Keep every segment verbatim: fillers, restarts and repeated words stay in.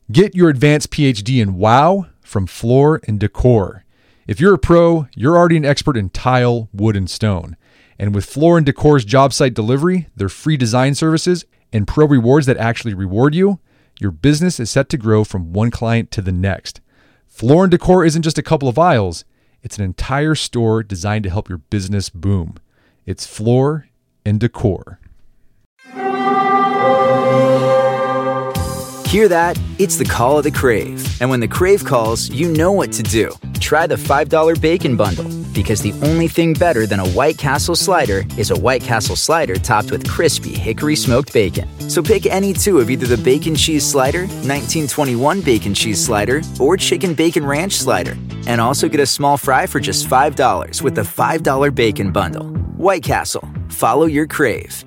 Get your advanced P H D in WOW from Floor and Decor. If you're a pro, you're already an expert in tile, wood, and stone. And with Floor and Decor's job site delivery, their free design services, and pro rewards that actually reward you, your business is set to grow from one client to the next. Floor and Decor isn't just a couple of aisles, it's an entire store designed to help your business boom. It's Floor and Decor. Hear that? It's the call of the Crave. And when the Crave calls, you know what to do. Try the five dollar Bacon Bundle, because the only thing better than a White Castle slider is a White Castle slider topped with crispy hickory smoked bacon. So pick any two of either the Bacon Cheese Slider, nineteen twenty-one Bacon Cheese Slider, or Chicken Bacon Ranch Slider. And also get a small fry for just five dollars with the five dollar Bacon Bundle. White Castle. Follow your Crave.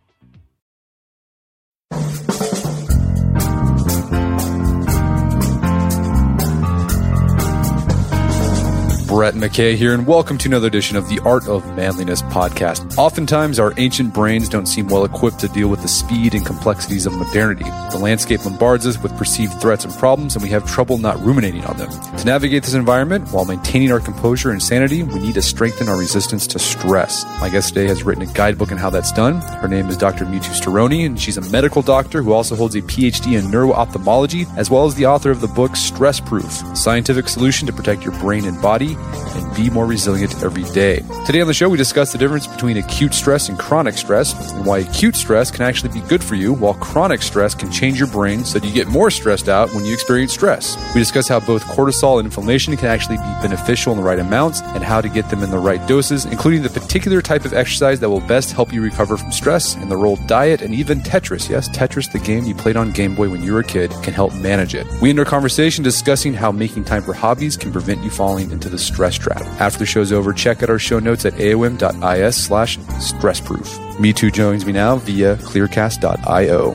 Brett McKay here, and welcome to another edition of the Art of Manliness podcast. Oftentimes, our ancient brains don't seem well equipped to deal with the speed and complexities of modernity. The landscape bombards us with perceived threats and problems, and we have trouble not ruminating on them. To navigate this environment while maintaining our composure and sanity, we need to strengthen our resistance to stress. My guest today has written a guidebook on how that's done. Her name is Doctor Mitu Staroni, and she's a medical doctor who also holds a P H D in neuro-ophthalmology, as well as the author of the book Stress Proof, a scientific solution to protect your brain and body and be more resilient every day. Today on the show, we discuss the difference between acute stress and chronic stress, and why acute stress can actually be good for you, while chronic stress can change your brain so that you get more stressed out when you experience stress. We discuss how both cortisol and inflammation can actually be beneficial in the right amounts, and how to get them in the right doses, including the particular type of exercise that will best help you recover from stress, and the role diet and even Tetris, yes, Tetris, the game you played on Game Boy when you were a kid, can help manage it. We end our conversation discussing how making time for hobbies can prevent you falling into the stress trap. After the show's over, check out our show notes at aom.is slash stressproof. Mitu joins me now via clearcast dot io.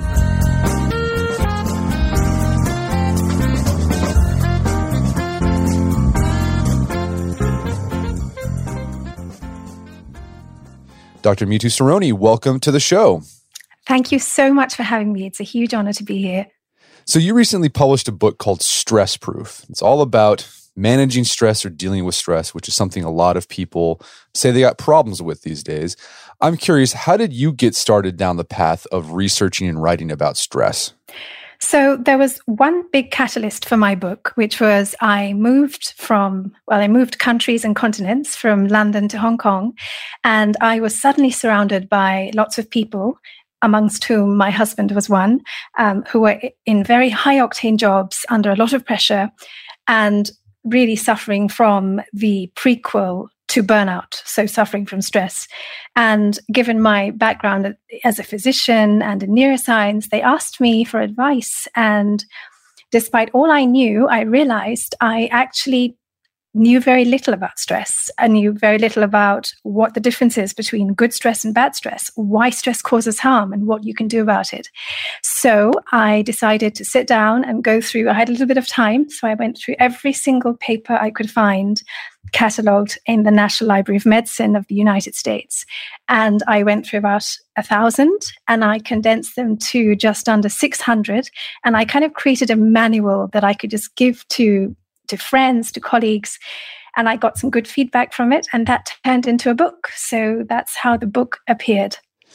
Doctor Mitu Staroni, welcome to the show. Thank you so much for having me. It's a huge honor to be here. So you recently published a book called Stress Proof. It's all about managing stress or dealing with stress, which is something a lot of people say they got problems with these days. I'm curious, how did you get started down the path of researching and writing about stress? So there was one big catalyst for my book, which was I moved from, well, I moved countries and continents from London to Hong Kong, and I was suddenly surrounded by lots of people, amongst whom my husband was one, um, who were in very high-octane jobs under a lot of pressure and really suffering from the prequel to burnout, so suffering from stress. And given my background as a physician and in neuroscience, they asked me for advice. And despite all I knew, I realized I actually knew very little about stress. I knew very little about what the difference is between good stress and bad stress, why stress causes harm, and what you can do about it. So I decided to sit down and go through, I had a little bit of time, so I went through every single paper I could find catalogued in the National Library of Medicine of the United States. And I went through about a thousand, and I condensed them to just under six hundred. And I kind of created a manual that I could just give to to friends, to colleagues, and I got some good feedback from it, and that turned into a book. So that's how the book appeared.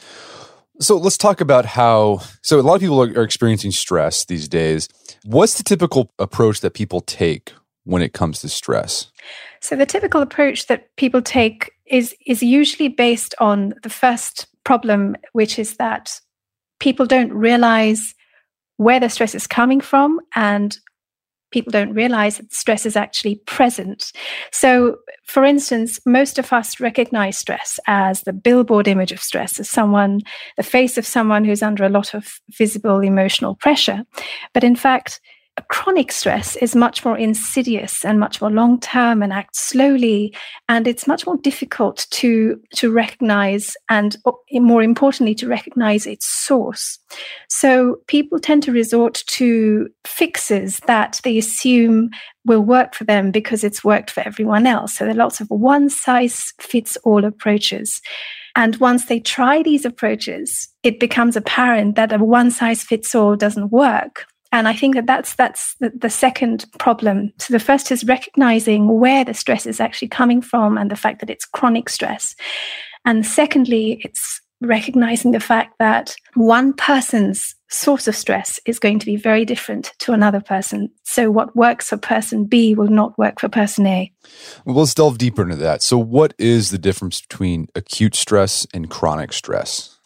So let's talk about how, so a lot of people are, are experiencing stress these days. What's the typical approach that people take when it comes to stress? So the typical approach that people take is, is usually based on the first problem, which is that people don't realize where the stress is coming from, and people don't realize that stress is actually present. So, for instance, most of us recognize stress as the billboard image of stress, as someone, the face of someone who's under a lot of visible emotional pressure. But in fact, a chronic stress is much more insidious and much more long-term and acts slowly, and it's much more difficult to, to recognize, and more importantly, to recognize its source. So people tend to resort to fixes that they assume will work for them because it's worked for everyone else. So there are lots of one-size-fits-all approaches. And once they try these approaches, it becomes apparent that a one-size-fits-all doesn't work. And I think that that's, that's the, the second problem. So the first is recognizing where the stress is actually coming from and the fact that it's chronic stress. And secondly, it's recognizing the fact that one person's source of stress is going to be very different to another person. So what works for person B will not work for person A. Well, let's delve deeper into that. So what is the difference between acute stress and chronic stress?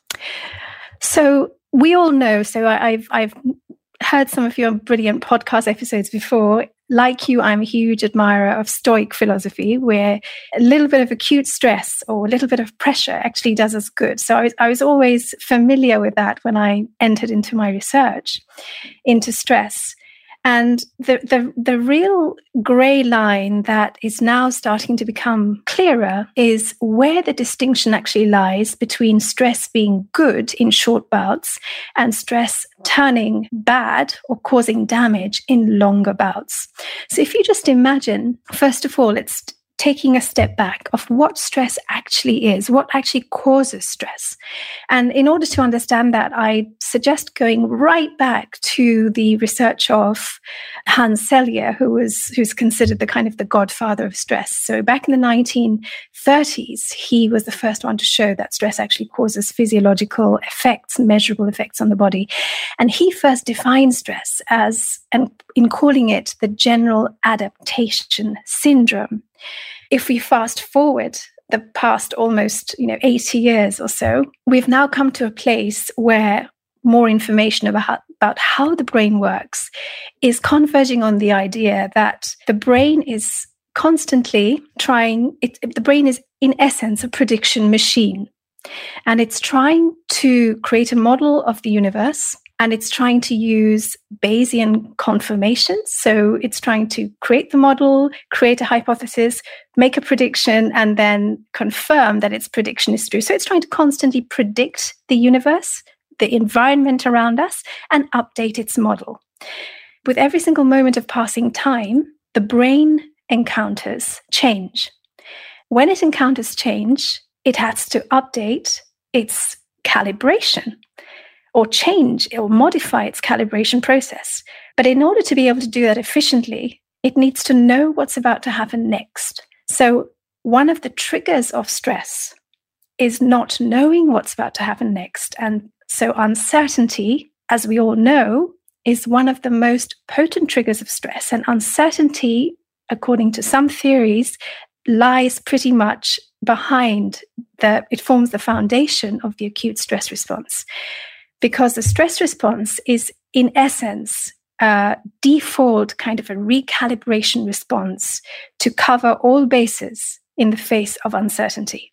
So we all know, so I, I've I've heard some of your brilliant podcast episodes before. Like you, I'm a huge admirer of Stoic philosophy, where a little bit of acute stress or a little bit of pressure actually does us good. So I was, I was always familiar with that when I entered into my research into stress. And the, the, the real grey line that is now starting to become clearer is where the distinction actually lies between stress being good in short bouts and stress turning bad or causing damage in longer bouts. So if you just imagine, first of all, it's taking a step back of what stress actually is, what actually causes stress. And in order to understand that, I suggest going right back to the research of Hans Selye, who was who's considered the kind of the godfather of stress. So back in the nineteen thirties, he was the first one to show that stress actually causes physiological effects, measurable effects on the body. And he first defined stress as, and in calling it the general adaptation syndrome. If we fast forward the past almost, you know, eighty years or so, we've now come to a place where more information about, about how the brain works is converging on the idea that the brain is constantly trying, it, the brain is in essence a prediction machine. And it's trying to create a model of the universe. And it's trying to use Bayesian confirmations. So it's trying to create the model, create a hypothesis, make a prediction, and then confirm that its prediction is true. So it's trying to constantly predict the universe, the environment around us, and update its model. With every single moment of passing time, the brain encounters change. When it encounters change, it has to update its calibration, or change or modify its calibration process. But in order to be able to do that efficiently, it needs to know what's about to happen next. So one of the triggers of stress is not knowing what's about to happen next. And so uncertainty, as we all know, is one of the most potent triggers of stress. And uncertainty, according to some theories, lies pretty much behind the, it forms the foundation of the acute stress response. Because the stress response is, in essence, a default kind of a recalibration response to cover all bases in the face of uncertainty.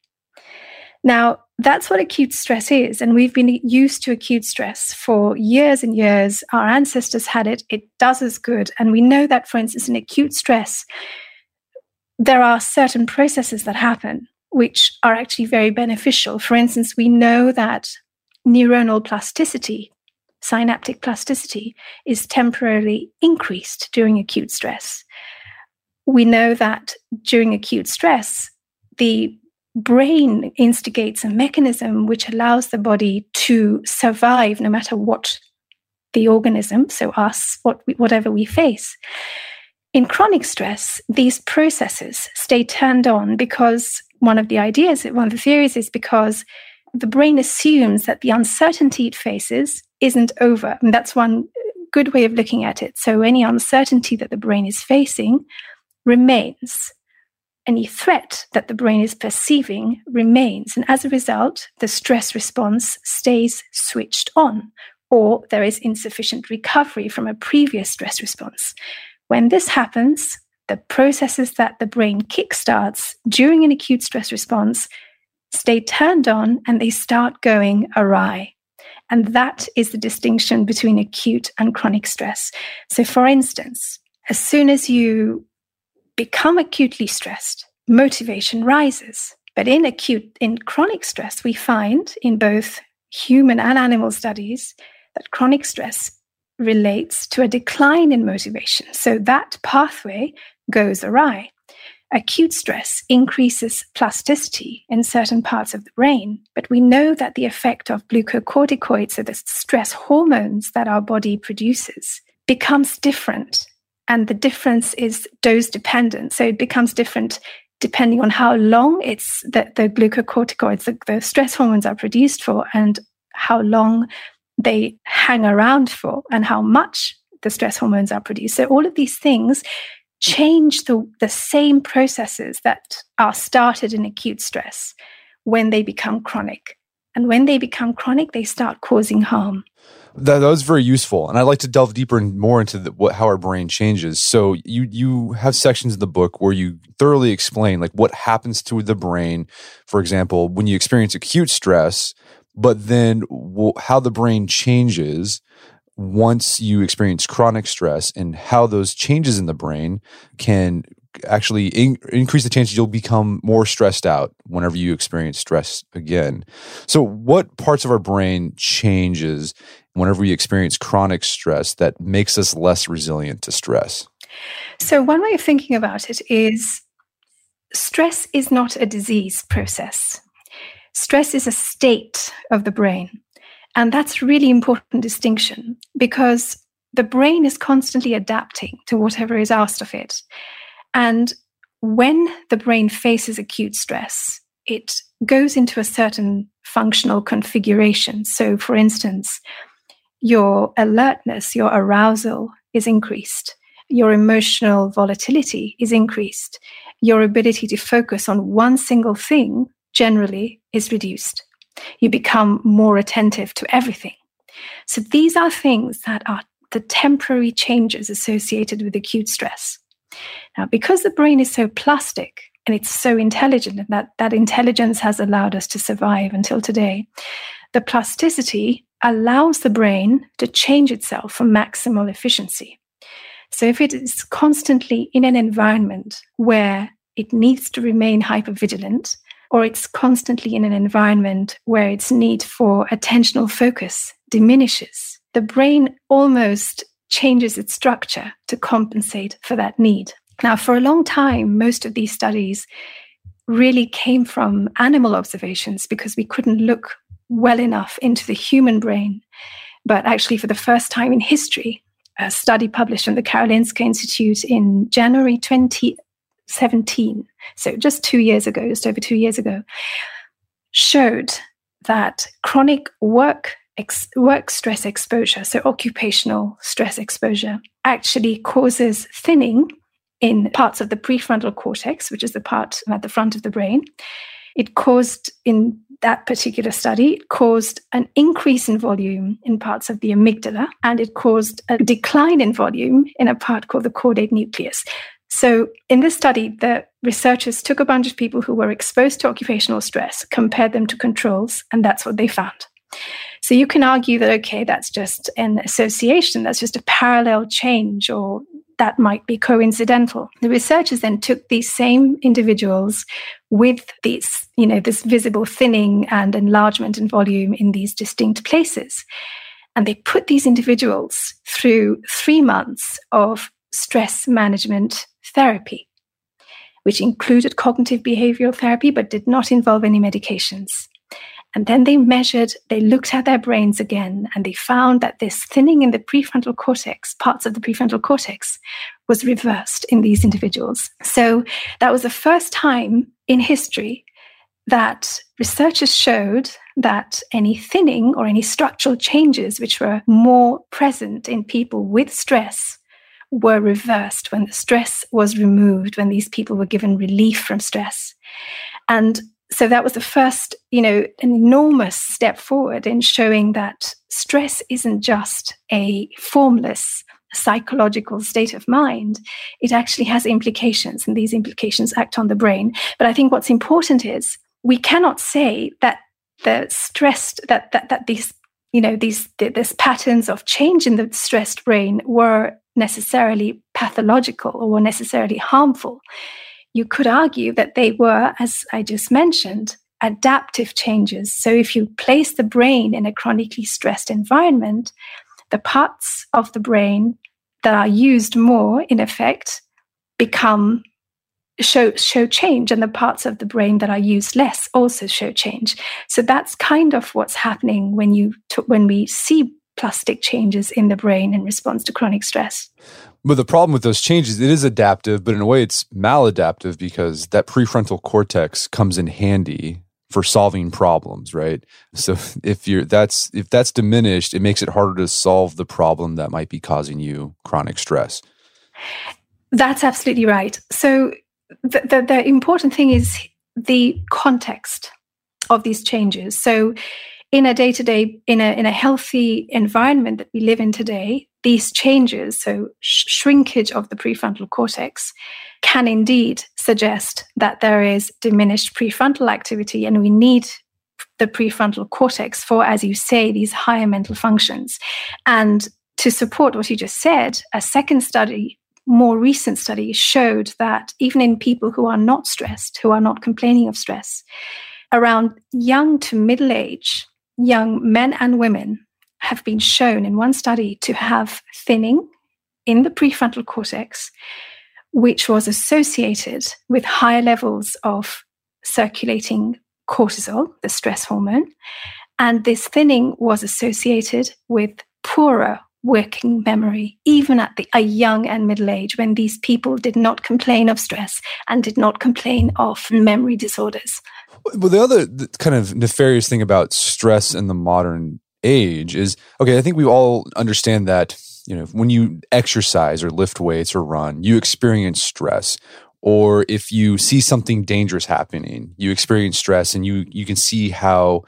Now, that's what acute stress is. And we've been used to acute stress for years and years. Our ancestors had it. It does us good. And we know that, for instance, in acute stress, there are certain processes that happen which are actually very beneficial. For instance, we know that neuronal plasticity, synaptic plasticity, is temporarily increased during acute stress. We know that during acute stress, the brain instigates a mechanism which allows the body to survive no matter what the organism, so us, what we, whatever we face. In chronic stress, these processes stay turned on because one of the ideas, one of the theories is because the brain assumes that the uncertainty it faces isn't over. And that's one good way of looking at it. So any uncertainty that the brain is facing remains. Any threat that the brain is perceiving remains. And as a result, the stress response stays switched on, or there is insufficient recovery from a previous stress response. When this happens, the processes that the brain kickstarts during an acute stress response stay turned on and they start going awry. And that is the distinction between acute and chronic stress. So for instance, as soon as you become acutely stressed, motivation rises. But in acute, in chronic stress, we find in both human and animal studies that chronic stress relates to a decline in motivation. So that pathway goes awry. Acute stress increases plasticity in certain parts of the brain, but we know that the effect of glucocorticoids, so the stress hormones that our body produces, becomes different. And the difference is dose dependent. So it becomes different depending on how long it's that the glucocorticoids, the, the stress hormones are produced for, and how long they hang around for, and how much the stress hormones are produced. So all of these things change the, the same processes that are started in acute stress when they become chronic. And when they become chronic, they start causing harm. That, that was very useful. And I'd like to delve deeper and more into the, what, how our brain changes. So you you have sections in the book where you thoroughly explain like what happens to the brain, for example, when you experience acute stress, but then w- how the brain changes once you experience chronic stress, and how those changes in the brain can actually in- increase the chance you'll become more stressed out whenever you experience stress again. So what parts of our brain changes whenever we experience chronic stress that makes us less resilient to stress? So one way of thinking about it is stress is not a disease process. Stress is a state of the brain. And that's a really important distinction, because the brain is constantly adapting to whatever is asked of it. And when the brain faces acute stress, it goes into a certain functional configuration. So, for instance, your alertness, your arousal is increased. Your emotional volatility is increased. Your ability to focus on one single thing generally is reduced. You become more attentive to everything. So these are things that are the temporary changes associated with acute stress. Now, because the brain is so plastic and it's so intelligent, and that, that intelligence has allowed us to survive until today, the plasticity allows the brain to change itself for maximal efficiency. So if it is constantly in an environment where it needs to remain hypervigilant, or it's constantly in an environment where its need for attentional focus diminishes, the brain almost changes its structure to compensate for that need. Now, for a long time, most of these studies really came from animal observations because we couldn't look well enough into the human brain. But actually, for the first time in history, a study published from the Karolinska Institute in January twenty seventeen, so just two years ago, just over two years ago, showed that chronic work ex- work stress exposure, so occupational stress exposure, actually causes thinning in parts of the prefrontal cortex, which is the part at the front of the brain. It caused, in that particular study, it caused an increase in volume in parts of the amygdala, and it caused a decline in volume in a part called the caudate nucleus. So in this study, the researchers took a bunch of people who were exposed to occupational stress, compared them to controls, and that's what they found. So you can argue that, okay, that's just an association, that's just a parallel change, or that might be coincidental. The researchers then took these same individuals with these, you know, this visible thinning and enlargement in volume in these distinct places. And they put these individuals through three months of stress management therapy, which included cognitive behavioral therapy, but did not involve any medications. And then they measured, they looked at their brains again, and they found that this thinning in the prefrontal cortex, parts of the prefrontal cortex, was reversed in these individuals. So that was the first time in history that researchers showed that any thinning or any structural changes which were more present in people with stress were reversed when the stress was removed, when these people were given relief from stress. And so that was the first, you know, an enormous step forward in showing that stress isn't just a formless psychological state of mind. It actually has implications, and these implications act on the brain. But I think what's important is we cannot say that the stressed, that that that these, you know, these this patterns of change in the stressed brain were necessarily pathological or were necessarily harmful. You could argue that they were, as I just mentioned, adaptive changes. So if you place the brain in a chronically stressed environment, the parts of the brain that are used more, in effect, become show show change, and the parts of the brain that are used less also show change. So that's kind of what's happening when you t- when we see neuroplastic changes in the brain in response to chronic stress. But the problem with those changes, it is adaptive, but in a way it's maladaptive because that prefrontal cortex comes in handy for solving problems, right? So if you're that's if that's diminished, it makes it harder to solve the problem that might be causing you chronic stress. That's absolutely right. So the, the, the important thing is the context of these changes. So in a day-to-day, in a in a healthy environment that we live in today, these changes, so sh- shrinkage of the prefrontal cortex, can indeed suggest that there is diminished prefrontal activity, and we need the prefrontal cortex for, as you say, these higher mental functions. And to support what you just said, a second study, more recent study, showed that even in people who are not stressed, who are not complaining of stress, around young to middle age, young men and women have been shown in one study to have thinning in the prefrontal cortex, which was associated with higher levels of circulating cortisol, the stress hormone. And this thinning was associated with poorer working memory, even at the, a young and middle age, when these people did not complain of stress and did not complain of memory disorders. Well, the other kind of nefarious thing about stress in the modern age is, okay, I think we all understand that, you know, when you exercise or lift weights or run, you experience stress. Or if you see something dangerous happening, you experience stress, and you you can see how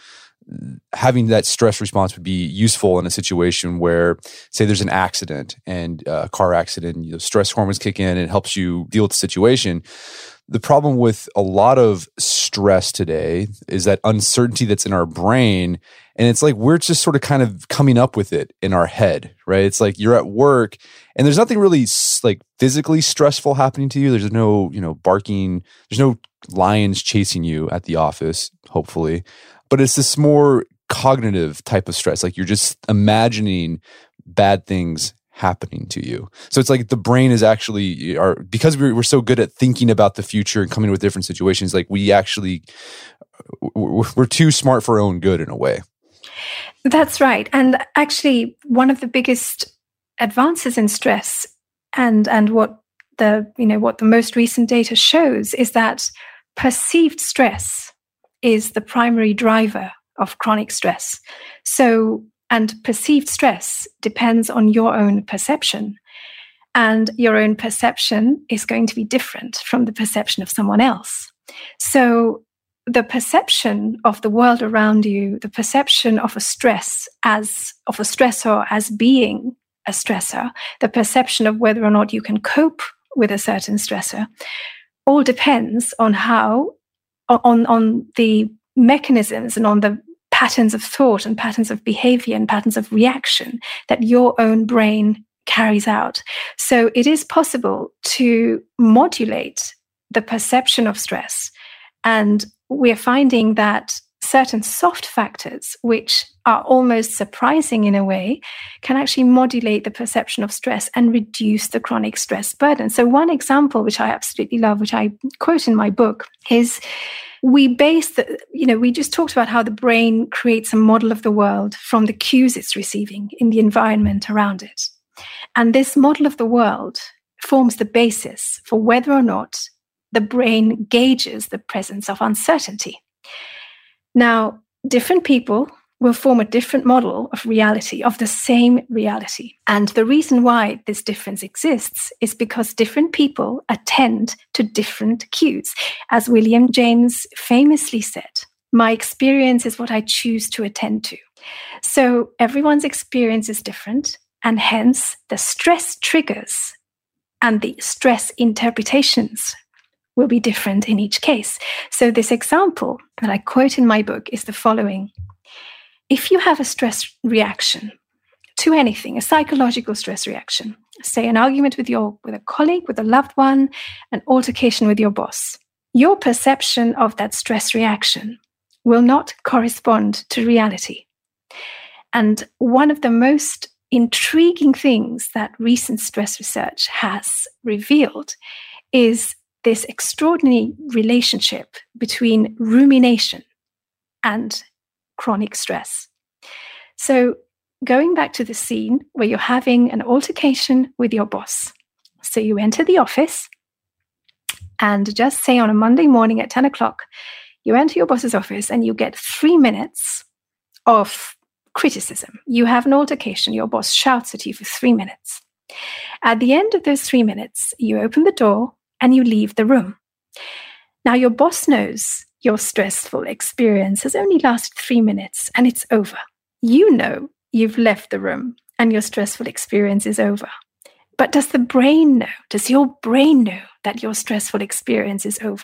having that stress response would be useful in a situation where, say, there's an accident and a car accident, you know, stress hormones kick in and it helps you deal with the situation. The problem with a lot of stress today is that uncertainty that's in our brain, and it's like we're just sort of kind of coming up with it in our head, right? It's like you're at work and there's nothing really like physically stressful happening to you. There's no, you know, barking, there's no lions chasing you at the office, hopefully. But it's this more cognitive type of stress. Like you're just imagining bad things happening to you. So it's like the brain is actually, our, because we're, we're so good at thinking about the future and coming with different situations, like we actually, we're too smart for our own good in a way. That's right. And actually, one of the biggest advances in stress and, and what the, you know, what the most recent data shows is that perceived stress is the primary driver of chronic stress. So, and perceived stress depends on your own perception. And your own perception is going to be different from the perception of someone else. So the perception of the world around you, the perception of a stress as, of a stressor as being a stressor, the perception of whether or not you can cope with a certain stressor, all depends on how, on, on the mechanisms and on the patterns of thought and patterns of behavior and patterns of reaction that your own brain carries out. So it is possible to modulate the perception of stress. And we're finding that certain soft factors, which are almost surprising in a way, can actually modulate the perception of stress and reduce the chronic stress burden. So one example, which I absolutely love, which I quote in my book, is we base the, you know, we just talked about how the brain creates a model of the world from the cues it's receiving in the environment around it. And this model of the world forms the basis for whether or not the brain gauges the presence of uncertainty. Now, different people will form a different model of reality, of the same reality. And the reason why this difference exists is because different people attend to different cues. As William James famously said, "My experience is what I choose to attend to." So everyone's experience is different, and hence the stress triggers and the stress interpretations will be different in each case. So this example that I quote in my book is the following. If you have a stress reaction to anything, a psychological stress reaction, say an argument with your with a colleague, with a loved one, an altercation with your boss, your perception of that stress reaction will not correspond to reality. And one of the most intriguing things that recent stress research has revealed is this extraordinary relationship between rumination and chronic stress. So going back to the scene where you're having an altercation with your boss. So you enter the office, and just say on a Monday morning at ten o'clock, you enter your boss's office and you get three minutes of criticism. You have an altercation. Your boss shouts at you for three minutes. At the end of those three minutes, you open the door and you leave the room. Now, your boss knows your stressful experience has only lasted three minutes and it's over. You know you've left the room and your stressful experience is over. But does the brain know? Does your brain know that your stressful experience is over?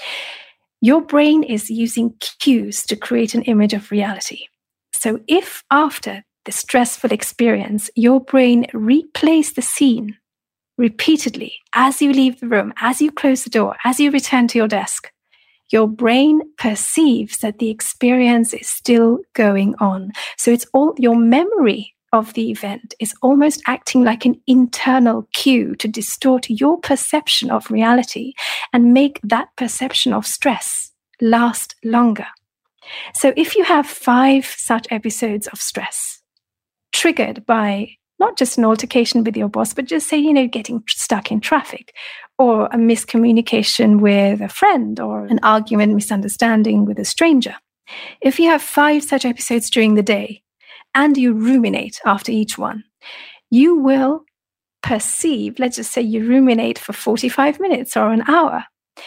Your brain is using cues to create an image of reality. So if after the stressful experience, your brain replays the scene repeatedly as you leave the room, as you close the door, as you return to your desk, your brain perceives that the experience is still going on. So it's all your memory of the event is almost acting like an internal cue to distort your perception of reality and make that perception of stress last longer. So if you have five such episodes of stress triggered by not just an altercation with your boss, but just say, you know, getting stuck in traffic or a miscommunication with a friend or an argument, misunderstanding with a stranger. If you have five such episodes during the day, and you ruminate after each one, you will perceive, let's just say you ruminate for forty-five minutes or an hour.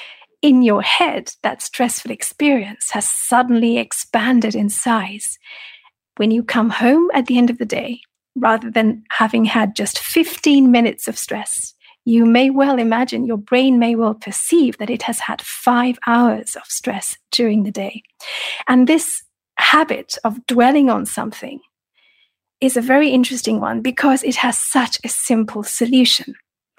In your head, that stressful experience has suddenly expanded in size. When you come home at the end of the day, rather than having had just fifteen minutes of stress, you may well imagine, your brain may well perceive that it has had five hours of stress during the day. And this habit of dwelling on something is a very interesting one because it has such a simple solution.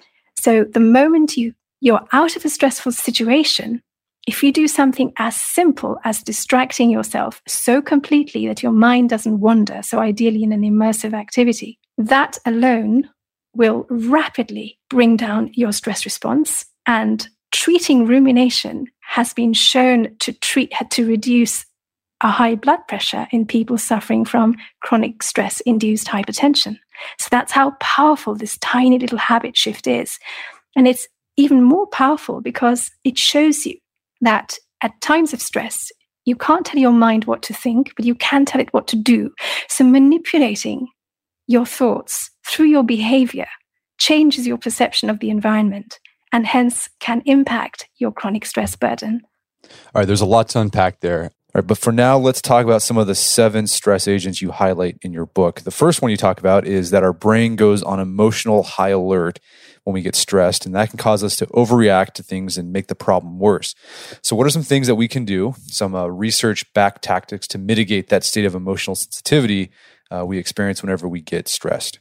So the moment you, you're out of a stressful situation, if you do something as simple as distracting yourself so completely that your mind doesn't wander, so ideally in an immersive activity, that alone will rapidly bring down your stress response. And treating rumination has been shown to treat to reduce a high blood pressure in people suffering from chronic stress-induced hypertension. So that's how powerful this tiny little habit shift is. And it's even more powerful because it shows you that at times of stress, you can't tell your mind what to think, but you can tell it what to do. So manipulating your thoughts through your behavior changes your perception of the environment and hence can impact your chronic stress burden. All right, there's a lot to unpack there. All right, but for now, let's talk about some of the seven stress agents you highlight in your book. The first one you talk about is that our brain goes on emotional high alert when we get stressed, and that can cause us to overreact to things and make the problem worse. So what are some things that we can do, some uh, research-backed tactics to mitigate that state of emotional sensitivity uh, we experience whenever we get stressed?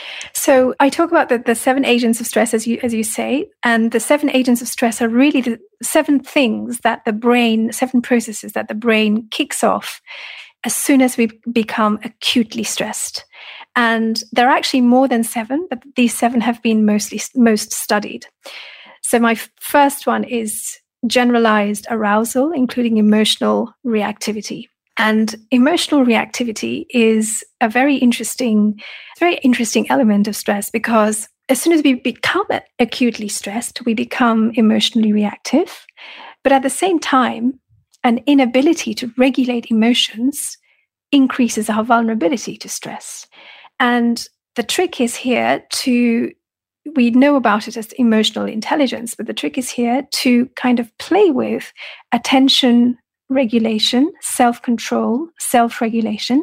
So I talk about the, the seven agents of stress, as you as you say, and the seven agents of stress are really the seven things that the brain, seven processes that the brain kicks off as soon as we become acutely stressed. And there are actually more than seven, but these seven have been mostly most studied. So my f- first one is generalized arousal, including emotional reactivity. And emotional reactivity is a very interesting, very interesting element of stress because as soon as we become acutely stressed, we become emotionally reactive. But at the same time, an inability to regulate emotions increases our vulnerability to stress. And the trick is here to, we know about it as emotional intelligence, but the trick is here to kind of play with attention regulation, self-control, self-regulation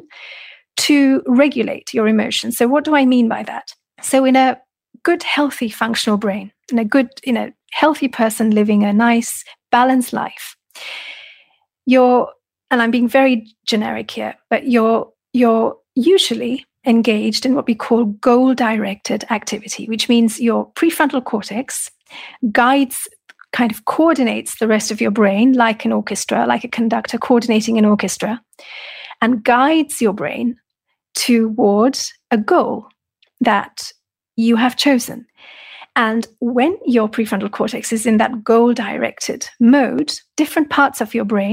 to regulate your emotions. So what do I mean by that? So in a good, healthy, functional brain, in a good, in a healthy person living a nice, balanced life, you're, and I'm being very generic here, but you're, you're usually engaged in what we call goal-directed activity, which means your prefrontal cortex guides kind of coordinates the rest of your brain like an orchestra, like a conductor coordinating an orchestra, and guides your brain towards a goal that you have chosen. And when your prefrontal cortex is in that goal-directed mode, different parts of your brain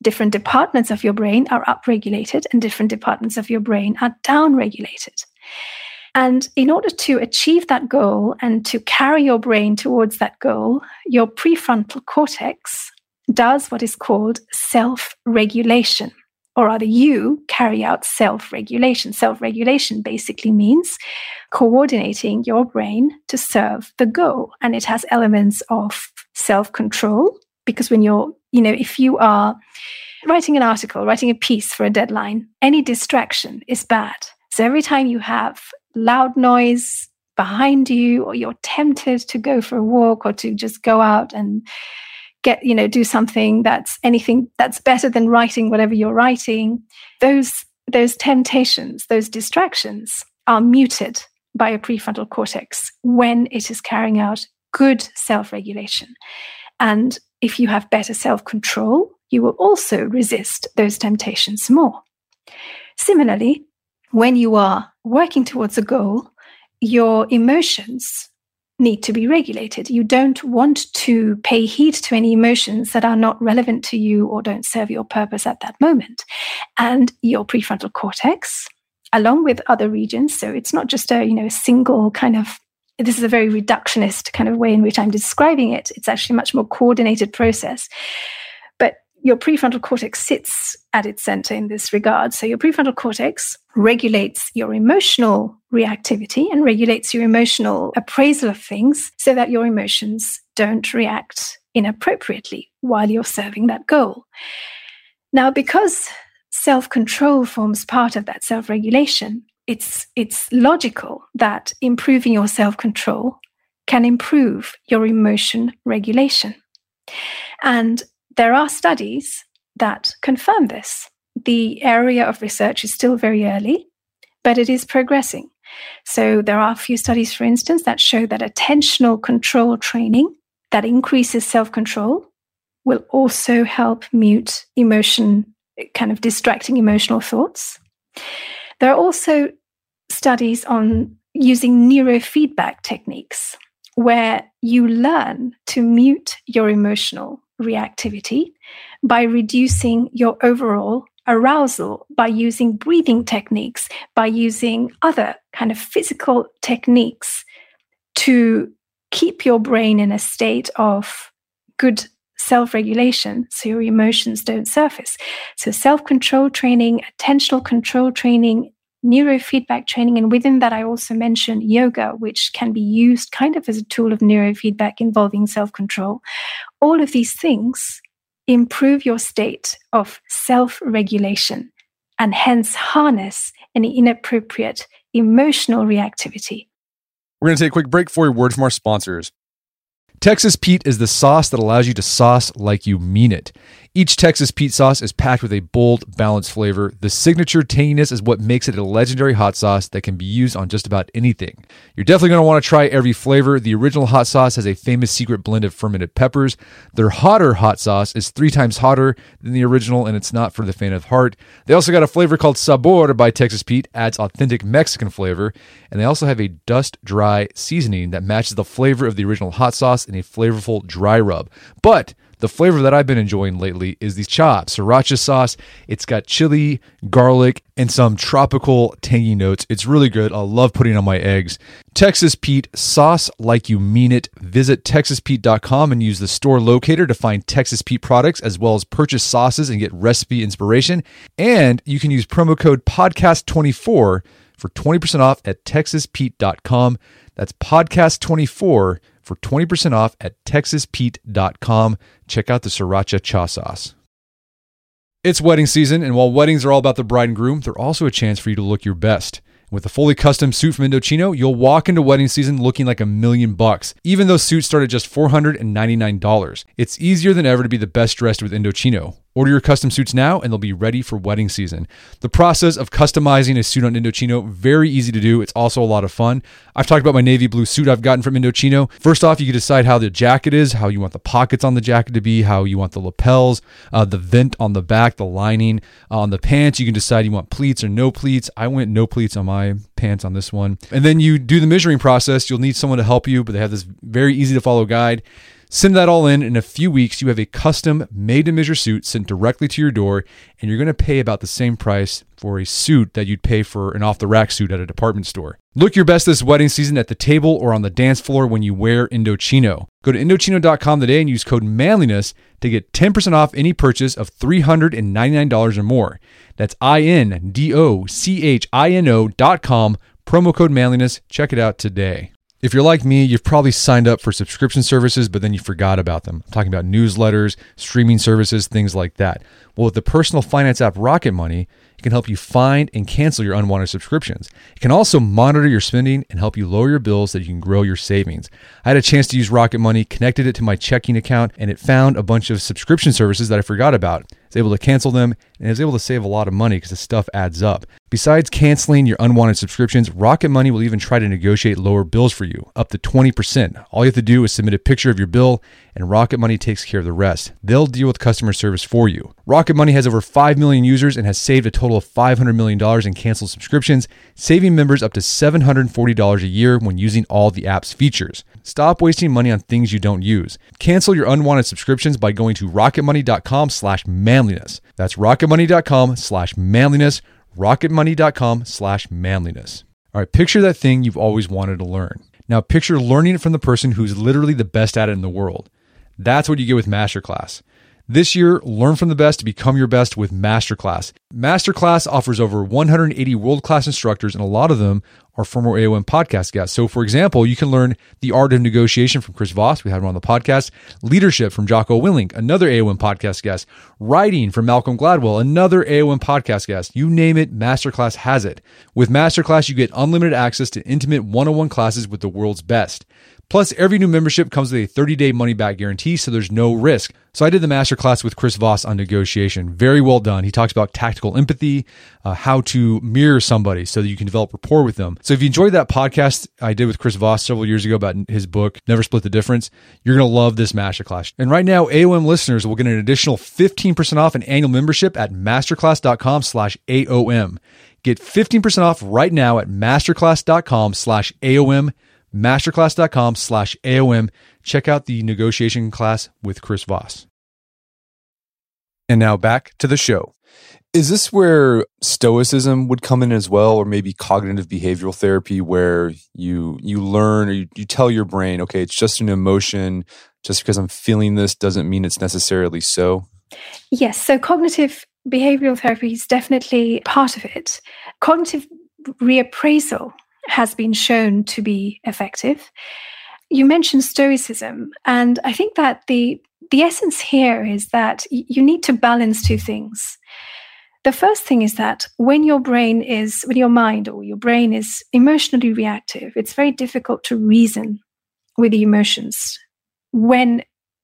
different departments of your brain are upregulated and different departments of your brain are downregulated. And in order to achieve that goal and to carry your brain towards that goal, your prefrontal cortex does what is called self-regulation, or rather you carry out self-regulation. Self-regulation basically means coordinating your brain to serve the goal. And it has elements of self-control, because when you're, you know, if you are writing an article, writing a piece for a deadline, any distraction is bad. So every time you have loud noise behind you, or you're tempted to go for a walk or to just go out and get, you know, do something that's anything that's better than writing whatever you're writing, those, those temptations, those distractions are muted by a prefrontal cortex when it is carrying out good self-regulation. And if you have better self-control, you will also resist those temptations more. Similarly, when you are working towards a goal, your emotions need to be regulated. You don't want to pay heed to any emotions that are not relevant to you or don't serve your purpose at that moment. And your prefrontal cortex, along with other regions, so it's not just a, you know, single kind of, this is a very reductionist kind of way in which I'm describing it. It's actually a much more coordinated process. But your prefrontal cortex sits at its center in this regard. So your prefrontal cortex regulates your emotional reactivity and regulates your emotional appraisal of things so that your emotions don't react inappropriately while you're serving that goal. Now, because self-control forms part of that self-regulation, it's, it's logical that improving your self-control can improve your emotion regulation. And there are studies that confirm this. The area of research is still very early, but it is progressing. So there are a few studies, for instance, that show that attentional control training that increases self-control will also help mute emotion, kind of distracting emotional thoughts. There are also studies on using neurofeedback techniques where you learn to mute your emotional reactivity by reducing your overall arousal, by using breathing techniques, by using other kind of physical techniques to keep your brain in a state of good self-regulation so your emotions don't surface. So self-control training, attentional control training, neurofeedback training, and within that I also mentioned yoga, which can be used kind of as a tool of neurofeedback involving self-control. All of these things improve your state of self-regulation and hence harness any inappropriate emotional reactivity. We're going to take a quick break for a word from our sponsors. Texas Pete is the sauce that allows you to sauce like you mean it. Each Texas Pete sauce is packed with a bold, balanced flavor. The signature tanginess is what makes it a legendary hot sauce that can be used on just about anything. You're definitely going to want to try every flavor. The original hot sauce has a famous secret blend of fermented peppers. Their hotter hot sauce is three times hotter than the original, and it's not for the faint of heart. They also got a flavor called Sabor by Texas Pete, adds authentic Mexican flavor, and they also have a dust-dry seasoning that matches the flavor of the original hot sauce in a flavorful dry rub. But the flavor that I've been enjoying lately is the Cha Sriracha sauce. It's got chili, garlic, and some tropical tangy notes. It's really good. I love putting it on my eggs. Texas Pete, sauce like you mean it. Visit texas pete dot com and use the store locator to find Texas Pete products, as well as purchase sauces and get recipe inspiration. And you can use promo code podcast twenty-four for twenty percent off at texas pete dot com. That's podcast twenty-four for twenty percent off at texas pete dot com. Check out the Sriracha Cha sauce. It's wedding season, and while weddings are all about the bride and groom, they're also a chance for you to look your best. With a fully custom suit from Indochino, you'll walk into wedding season looking like a million bucks, even though suits start at just four hundred ninety-nine dollars. It's easier than ever to be the best dressed with Indochino. Order your custom suits now and they'll be ready for wedding season. The process of customizing a suit on Indochino, very easy to do. It's also a lot of fun. I've talked about my navy blue suit I've gotten from Indochino. First off, you can decide how the jacket is, how you want the pockets on the jacket to be, how you want the lapels, uh, the vent on the back, the lining. Uh, on the pants, you can decide you want pleats or no pleats. I went no pleats on my pants on this one. And then you do the measuring process. You'll need someone to help you, but they have this very easy to follow guide. Send that all in. In a few weeks, you have a custom made-to-measure suit sent directly to your door, and you're going to pay about the same price for a suit that you'd pay for an off-the-rack suit at a department store. Look your best this wedding season at the table or on the dance floor when you wear Indochino. Go to Indochino dot com today and use code manliness to get ten percent off any purchase of three hundred ninety-nine dollars or more. That's I N D O C H I N O dot com, promo code manliness. Check it out today. If you're like me, you've probably signed up for subscription services, but then you forgot about them. I'm talking about newsletters, streaming services, things like that. Well, with the personal finance app Rocket Money, it can help you find and cancel your unwanted subscriptions. It can also monitor your spending and help you lower your bills so that you can grow your savings. I had a chance to use Rocket Money, connected it to my checking account, and it found a bunch of subscription services that I forgot about. I was able to cancel them, and I was able to save a lot of money because the stuff adds up. Besides canceling your unwanted subscriptions, Rocket Money will even try to negotiate lower bills for you, up to twenty percent. All you have to do is submit a picture of your bill, and Rocket Money takes care of the rest. They'll deal with customer service for you. Rocket Money has over five million users and has saved a total of five hundred million dollars in canceled subscriptions, saving members up to seven hundred forty dollars a year when using all the app's features. Stop wasting money on things you don't use. Cancel your unwanted subscriptions by going to rocketmoney dot com slash manliness. That's rocketmoney dot com slash manliness. rocketmoney dot com slash manliness. All right, picture that thing you've always wanted to learn. Now picture learning it from the person who's literally the best at it in the world. That's what you get with Masterclass. This year, learn from the best to become your best with Masterclass. Masterclass offers over one hundred eighty world-class instructors, and a lot of them are former A O M podcast guests. So, for example, you can learn the art of negotiation from Chris Voss. We had him on the podcast. Leadership from Jocko Willink, another A O M podcast guest. Writing from Malcolm Gladwell, another A O M podcast guest. You name it, Masterclass has it. With Masterclass, you get unlimited access to intimate one-on-one classes with the world's best. Plus, every new membership comes with a thirty-day money-back guarantee, so there's no risk. So I did the masterclass with Chris Voss on negotiation. Very well done. He talks about tactical empathy, uh, how to mirror somebody so that you can develop rapport with them. So if you enjoyed that podcast I did with Chris Voss several years ago about his book, Never Split the Difference, you're going to love this masterclass. And right now, A O M listeners will get an additional fifteen percent off an annual membership at masterclass dot com slash A O M. Get fifteen percent off right now at masterclass dot com slash A O M. masterclass dot com slash A O M. Check out the negotiation class with Chris Voss. And now back to the show. Is this where stoicism would come in as well, or maybe cognitive behavioral therapy, where you you learn or you, you tell your brain, okay, it's just an emotion. Just because I'm feeling this doesn't mean it's necessarily so? Yes. So cognitive behavioral therapy is definitely part of it. Cognitive reappraisal has been shown to be effective. You mentioned stoicism, and I think that the the essence here is that you need to balance two things. The first thing is that when your brain is, when your mind or your brain is emotionally reactive, it's very difficult to reason with the emotions when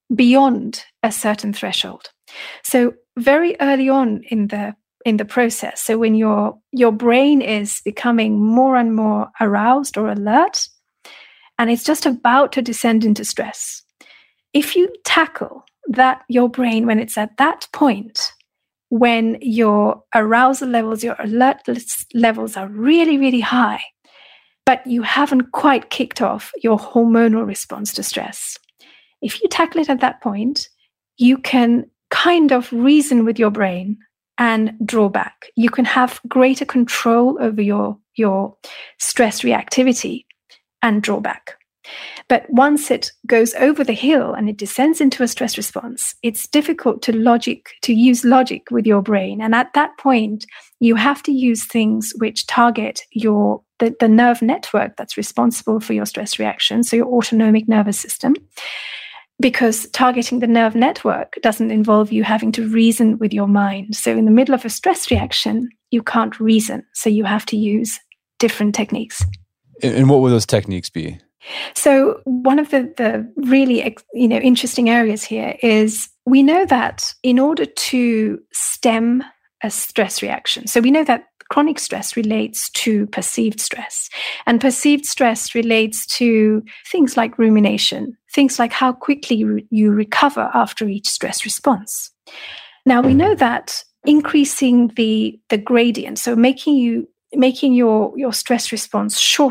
beyond a certain threshold. So very early on in the in the process, so when your your brain is becoming more and more aroused or alert, and it's just about to descend into stress, if you tackle that, your brain, when it's at that point, when your arousal levels, your alert levels are really, really high, but you haven't quite kicked off your hormonal response to stress, if you tackle it at that point, you can kind of reason with your brain and draw back. You can have greater control over your, your stress reactivity and draw back. But once it goes over the hill and it descends into a stress response, it's difficult to logic, to use logic with your brain. And at that point, you have to use things which target your the, the nerve network that's responsible for your stress reaction, so your autonomic nervous system. Because targeting the nerve network doesn't involve you having to reason with your mind. So in the middle of a stress reaction, you can't reason. So you have to use different techniques. And what would those techniques be? So one of the, the really you know interesting areas here is we know that in order to stem a stress reaction, so we know that chronic stress relates to perceived stress, and perceived stress relates to things like rumination, things like how quickly re- you recover after each stress response. Now we know that increasing the the gradient, so making you making your, your stress response shorter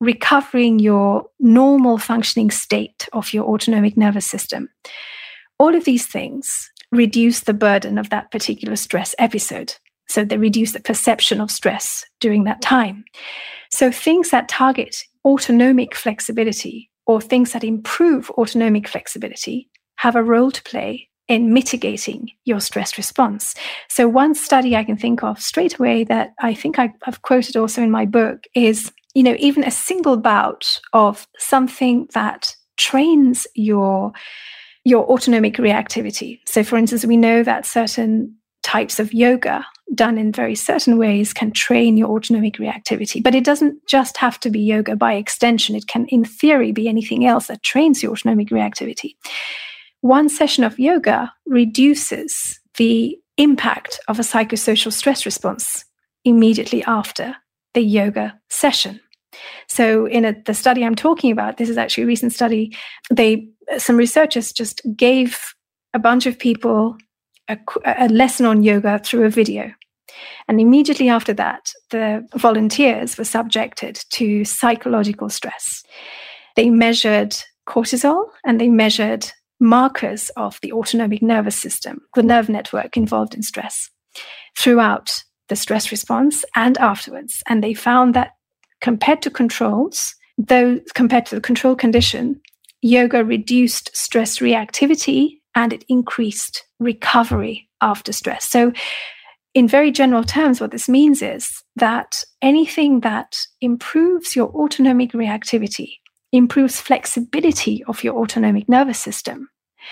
recovering your normal functioning state of your autonomic nervous system. All of these things reduce the burden of that particular stress episode. So they reduce the perception of stress during that time. So things that target autonomic flexibility or things that improve autonomic flexibility have a role to play in mitigating your stress response. So one study I can think of straight away that I think I, I've quoted also in my book is, you know, even a single bout of something that trains your, your autonomic reactivity. So for instance, we know that certain types of yoga done in very certain ways can train your autonomic reactivity. But it doesn't just have to be yoga by extension. It can, in theory, be anything else that trains your autonomic reactivity. One session of yoga reduces the impact of a psychosocial stress response immediately after the yoga session. So in a, the study I'm talking about, this is actually a recent study, they some researchers just gave a bunch of people a, a lesson on yoga through a video. And immediately after that, the volunteers were subjected to psychological stress. They measured cortisol and they measured markers of the autonomic nervous system, the nerve network involved in stress, throughout the stress response and afterwards. And they found that compared to controls, though compared to the control condition, yoga reduced stress reactivity and it increased recovery after stress. So in very general terms, what this means is that anything that improves your autonomic reactivity, improves flexibility of your autonomic nervous system,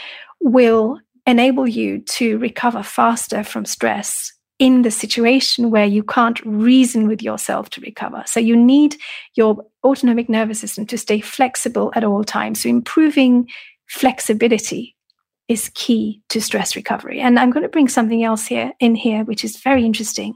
will enable you to recover faster from stress in the situation where you can't reason with yourself to recover. So you need your autonomic nervous system to stay flexible at all times. So improving flexibility is key to stress recovery. And I'm going to bring something else here in here, which is very interesting.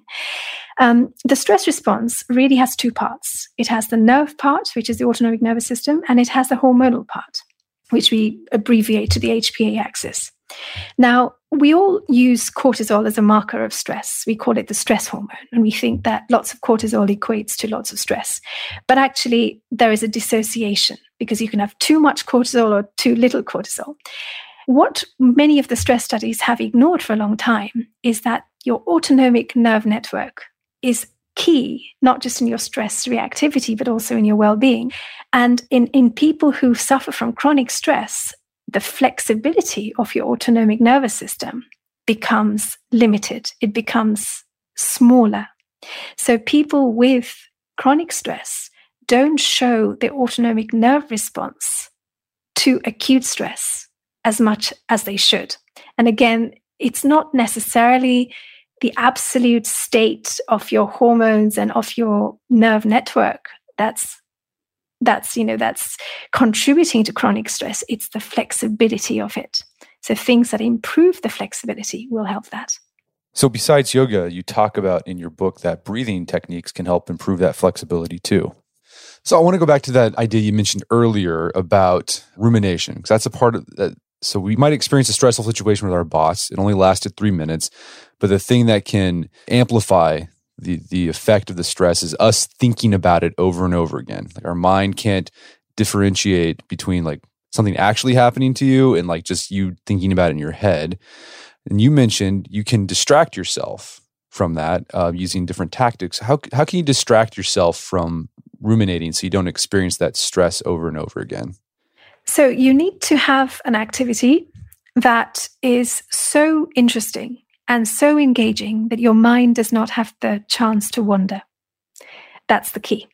Um, the stress response really has two parts. It has the nerve part, which is the autonomic nervous system, and it has the hormonal part, which we abbreviate to the H P A axis. Now, we all use cortisol as a marker of stress. We call it the stress hormone, and we think that lots of cortisol equates to lots of stress. But actually, there is a dissociation because you can have too much cortisol or too little cortisol. What many of the stress studies have ignored for a long time is that your autonomic nerve network is key, not just in your stress reactivity, but also in your well-being. And in, in people who suffer from chronic stress, the flexibility of your autonomic nervous system becomes limited. It becomes smaller. So people with chronic stress don't show the autonomic nerve response to acute stress as much as they should. And again, it's not necessarily the absolute state of your hormones and of your nerve network that's that's you know that's contributing to chronic stress. It's the flexibility of it. So things that improve the flexibility will help that. So besides yoga, you talk about in your book that breathing techniques can help improve that flexibility too. So I want to go back to that idea you mentioned earlier about rumination, because that's a part of that. So we might experience a stressful situation with our boss. It only lasted three minutes, but the thing that can amplify the the effect of the stress is us thinking about it over and over again. Like our mind can't differentiate between like something actually happening to you and like just you thinking about it in your head. And you mentioned you can distract yourself from that uh, using different tactics. How how can you distract yourself from ruminating so you don't experience that stress over and over again? So you need to have an activity that is so interesting and so engaging that your mind does not have the chance to wander. That's the key.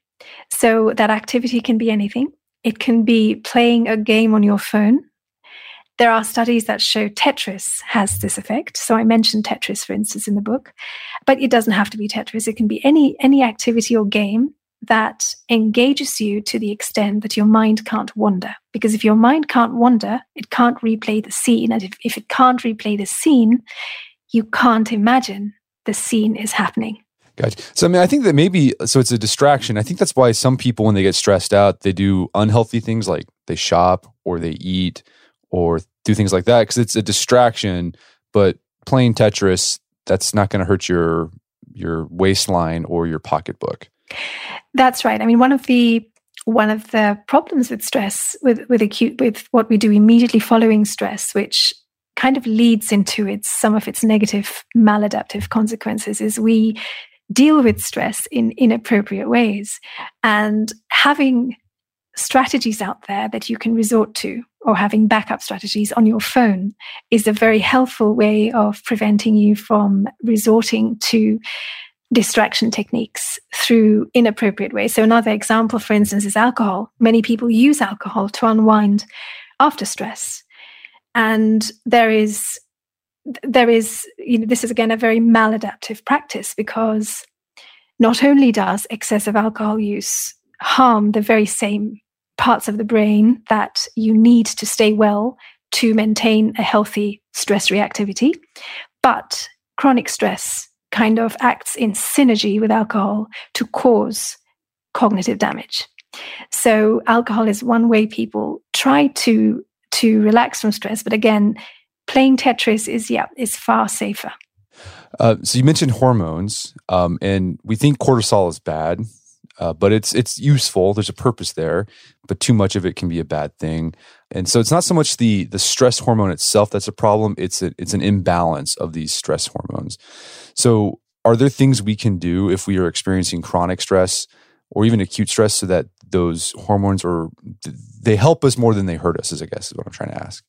So that activity can be anything. It can be playing a game on your phone. There are studies that show Tetris has this effect. So I mentioned Tetris, for instance, in the book. But it doesn't have to be Tetris. It can be any, any activity or game that engages you to the extent that your mind can't wander. Because if your mind can't wander, it can't replay the scene. And if, if it can't replay the scene, you can't imagine the scene is happening. Gotcha. So, I mean, I think that maybe, so it's a distraction. I think that's why some people, when they get stressed out, they do unhealthy things like they shop or they eat or do things like that because it's a distraction. But playing Tetris, that's not going to hurt your your waistline or your pocketbook. That's right. I mean, one of the one of the problems with stress, with, with acute, with what we do immediately following stress, which kind of leads into its some of its negative maladaptive consequences, is we deal with stress in inappropriate ways. And having strategies out there that you can resort to, or having backup strategies on your phone, is a very helpful way of preventing you from resorting to distraction techniques through inappropriate ways. So another example, for instance, is alcohol. Many people use alcohol to unwind after stress. And there is, there is, you know, this is again a very maladaptive practice, because not only does excessive alcohol use harm the very same parts of the brain that you need to stay well to maintain a healthy stress reactivity, but chronic stress kind of acts in synergy with alcohol to cause cognitive damage. So alcohol is one way people try to to relax from stress, but again, playing Tetris is yeah is far safer. Uh, so you mentioned hormones, um, and we think cortisol is bad, uh, but it's it's useful. There's a purpose there, but too much of it can be a bad thing. And so it's not so much the the stress hormone itself that's a problem. It's a, it's an imbalance of these stress hormones. So are there things we can do if we are experiencing chronic stress or even acute stress so that those hormones are, they help us more than they hurt us, is I guess is what I'm trying to ask.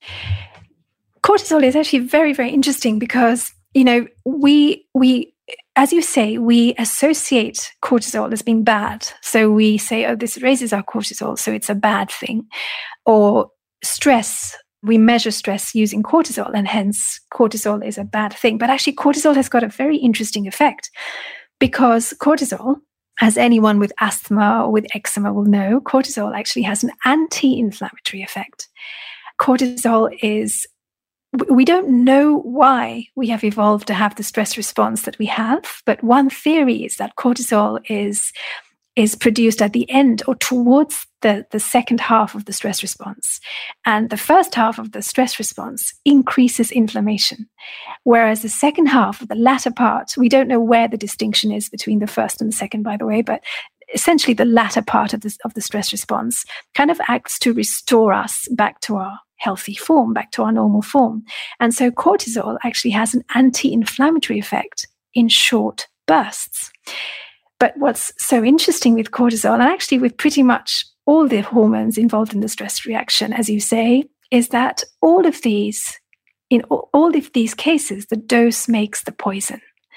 Cortisol is actually very, very interesting because, you know, we, we, as you say, we associate cortisol as being bad. So we say, oh, this raises our cortisol, so it's a bad thing. Or stress, we measure stress using cortisol, and hence cortisol is a bad thing. But actually, cortisol has got a very interesting effect, because cortisol, as anyone with asthma or with eczema will know, cortisol actually has an anti-inflammatory effect. Cortisol is, we don't know why we have evolved to have the stress response that we have, but one theory is that cortisol is is produced at the end or towards the, the second half of the stress response. And the first half of the stress response increases inflammation, whereas the second half, the latter part, we don't know where the distinction is between the first and the second, by the way, but essentially the latter part of, this, of the stress response kind of acts to restore us back to our healthy form, back to our normal form. And so cortisol actually has an anti-inflammatory effect in short bursts. But what's so interesting with cortisol, and actually with pretty much all the hormones involved in the stress reaction, as you say, is that all of these, in all of these cases, the dose makes the poison.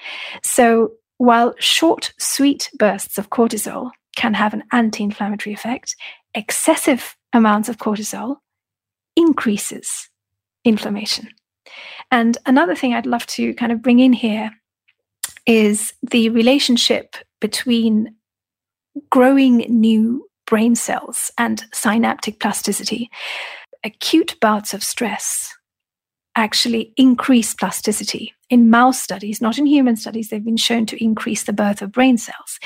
So while short, sweet bursts of cortisol can have an anti-inflammatory effect, excessive amounts of cortisol increases inflammation. And another thing I'd love to kind of bring in here is the relationship between growing new brain cells and synaptic plasticity. Acute bouts of stress actually increase plasticity. In mouse studies, not in human studies, they've been shown to increase the birth of brain cells.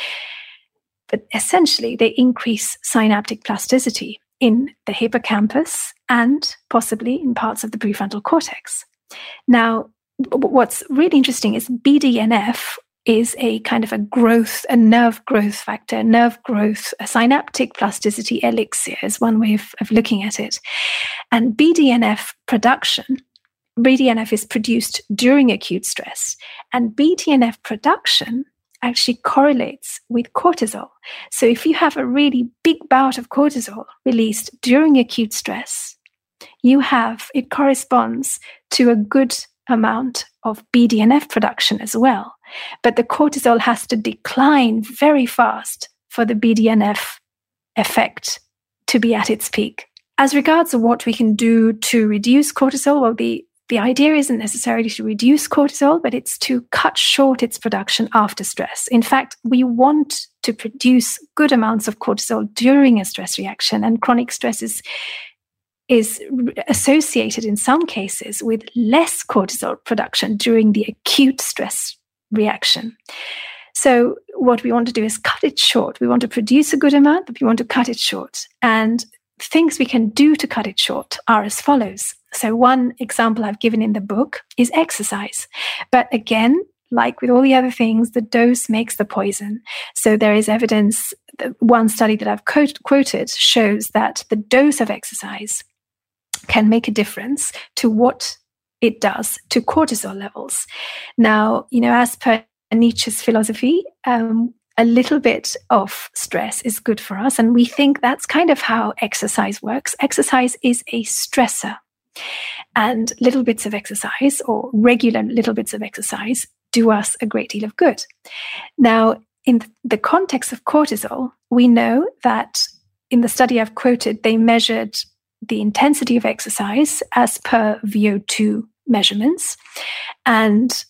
But essentially, they increase synaptic plasticity in the hippocampus and possibly in parts of the prefrontal cortex. Now, what's really interesting is B D N F is a kind of a growth, a nerve growth factor, nerve growth, a synaptic plasticity elixir is one way of, of looking at it. And B D N F production, B D N F is produced during acute stress, and B D N F production actually correlates with cortisol. So if you have a really big bout of cortisol released during acute stress, you have, it corresponds to a good amount of B D N F production as well. But the cortisol has to decline very fast for the B D N F effect to be at its peak. As regards to what we can do to reduce cortisol, well, the, the idea isn't necessarily to reduce cortisol, but it's to cut short its production after stress. In fact, we want to produce good amounts of cortisol during a stress reaction, and chronic stress is is associated in some cases with less cortisol production during the acute stress reaction. So what we want to do is cut it short. We want to produce a good amount, but we want to cut it short. And things we can do to cut it short are as follows. So one example I've given in the book is exercise. But again, like with all the other things, the dose makes the poison. So there is evidence the one study that I've quote, quoted shows that the dose of exercise can make a difference to what it does to cortisol levels. Now, you know, as per Nietzsche's philosophy, um, a little bit of stress is good for us. And we think that's kind of how exercise works. Exercise is a stressor. And little bits of exercise, or regular little bits of exercise, do us a great deal of good. Now, in the context of cortisol, we know that in the study I've quoted, they measured the intensity of exercise as per V O two measurements. And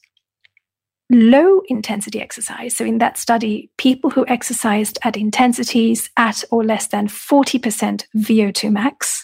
low intensity exercise, so in that study, people who exercised at intensities at or less than forty percent V O two max,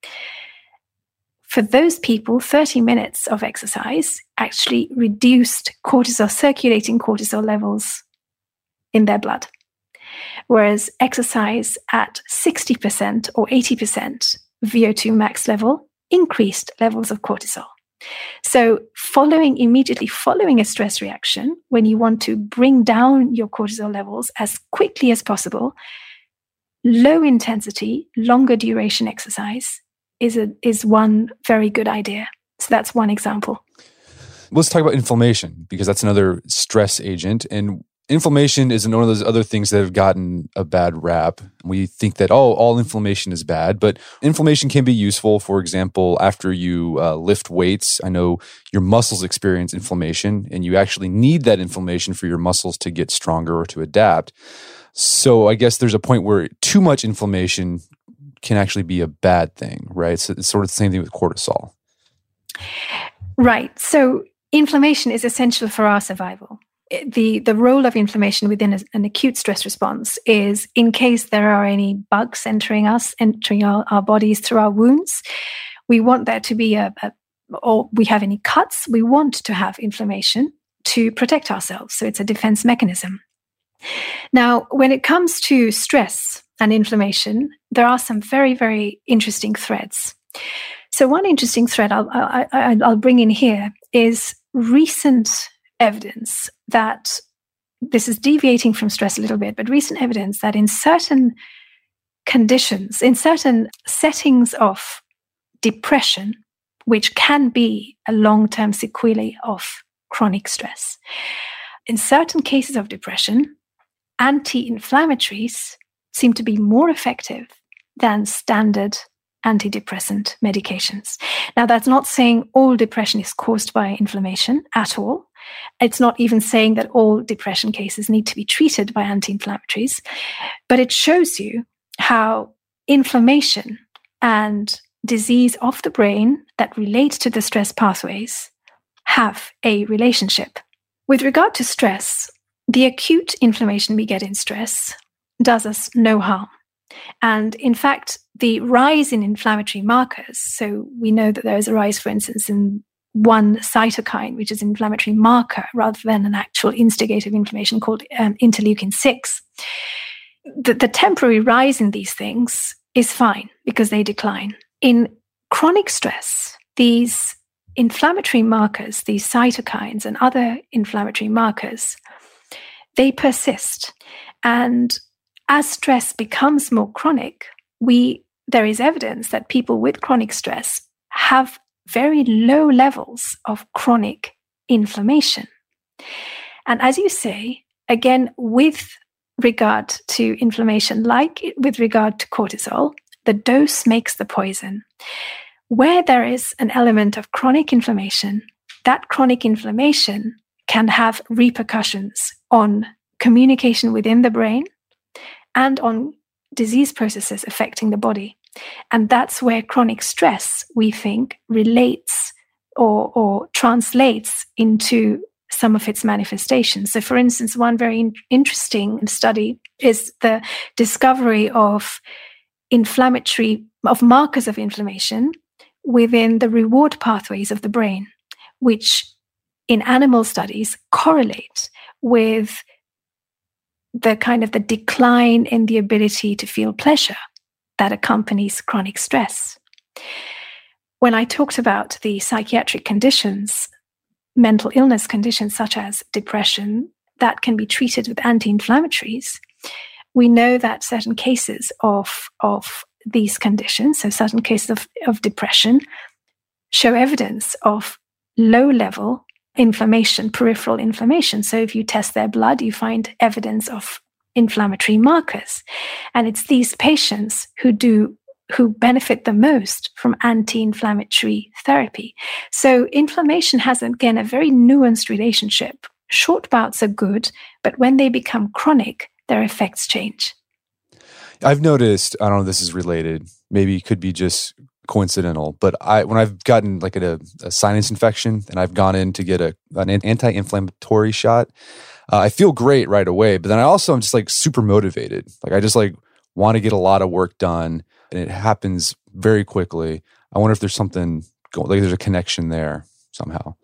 for those people, thirty minutes of exercise actually reduced cortisol, circulating cortisol levels in their blood. Whereas exercise at sixty percent or eighty percent V O two max level increased levels of cortisol. So following, immediately following a stress reaction, when you want to bring down your cortisol levels as quickly as possible, low intensity, longer duration exercise is a, is one very good idea. So that's one example. Let's talk about inflammation, because that's another stress agent. And inflammation is one of those other things that have gotten a bad rap. We think that, oh, all inflammation is bad, but inflammation can be useful. For example, after you uh, lift weights, I know your muscles experience inflammation, and you actually need that inflammation for your muscles to get stronger or to adapt. So I guess there's a point where too much inflammation can actually be a bad thing, right? So it's sort of the same thing with cortisol. Right. So inflammation is essential for our survival. The, the role of inflammation within a, an acute stress response is, in case there are any bugs entering us, entering our, our bodies through our wounds, we want there to be a, a, or we have any cuts, we want to have inflammation to protect ourselves. So it's a defense mechanism. Now, when it comes to stress and inflammation, there are some very, very interesting threads. So one interesting thread I'll, I, I, I'll bring in here is recent evidence that, this is deviating from stress a little bit, but recent evidence that in certain conditions, in certain settings of depression, which can be a long-term sequelae of chronic stress, in certain cases of depression, anti-inflammatories seem to be more effective than standard antidepressant medications. Now, that's not saying all depression is caused by inflammation at all. It's not even saying that all depression cases need to be treated by anti-inflammatories, but it shows you how inflammation and disease of the brain that relate to the stress pathways have a relationship. With regard to stress, the acute inflammation we get in stress does us no harm. And in fact, the rise in inflammatory markers, so we know that there is a rise, for instance, in one cytokine, which is an inflammatory marker rather than an actual instigator of inflammation, called um, interleukin six. The, the temporary rise in these things is fine because they decline. In chronic stress, these inflammatory markers, these cytokines and other inflammatory markers, they persist. And as stress becomes more chronic, we there is evidence that people with chronic stress have very low levels of chronic inflammation. And as you say, again, with regard to inflammation, like with regard to cortisol, the dose makes the poison. Where there is an element of chronic inflammation, that chronic inflammation can have repercussions on communication within the brain and on disease processes affecting the body. And that's where chronic stress, we think, relates or, or translates into some of its manifestations. So, for instance, one very in- interesting study is the discovery of inflammatory, of markers of inflammation within the reward pathways of the brain, which in animal studies correlate with the kind of the decline in the ability to feel pleasure that accompanies chronic stress. When I talked about the psychiatric conditions, mental illness conditions such as depression, that can be treated with anti-inflammatories, we know that certain cases of, of these conditions, so certain cases of, of depression, show evidence of low-level inflammation, peripheral inflammation. So if you test their blood, you find evidence of inflammatory markers. And it's these patients who do who benefit the most from anti-inflammatory therapy. So inflammation has, again, a very nuanced relationship. Short bouts are good, but when they become chronic, their effects change. I've noticed, I don't know if this is related, maybe it could be just coincidental, but I when I've gotten like a, a sinus infection and I've gone in to get a an anti-inflammatory shot, uh, I feel great right away. But then I also am just like super motivated. Like I just like want to get a lot of work done, and it happens very quickly. I wonder if there's something going, like there's a connection there somehow.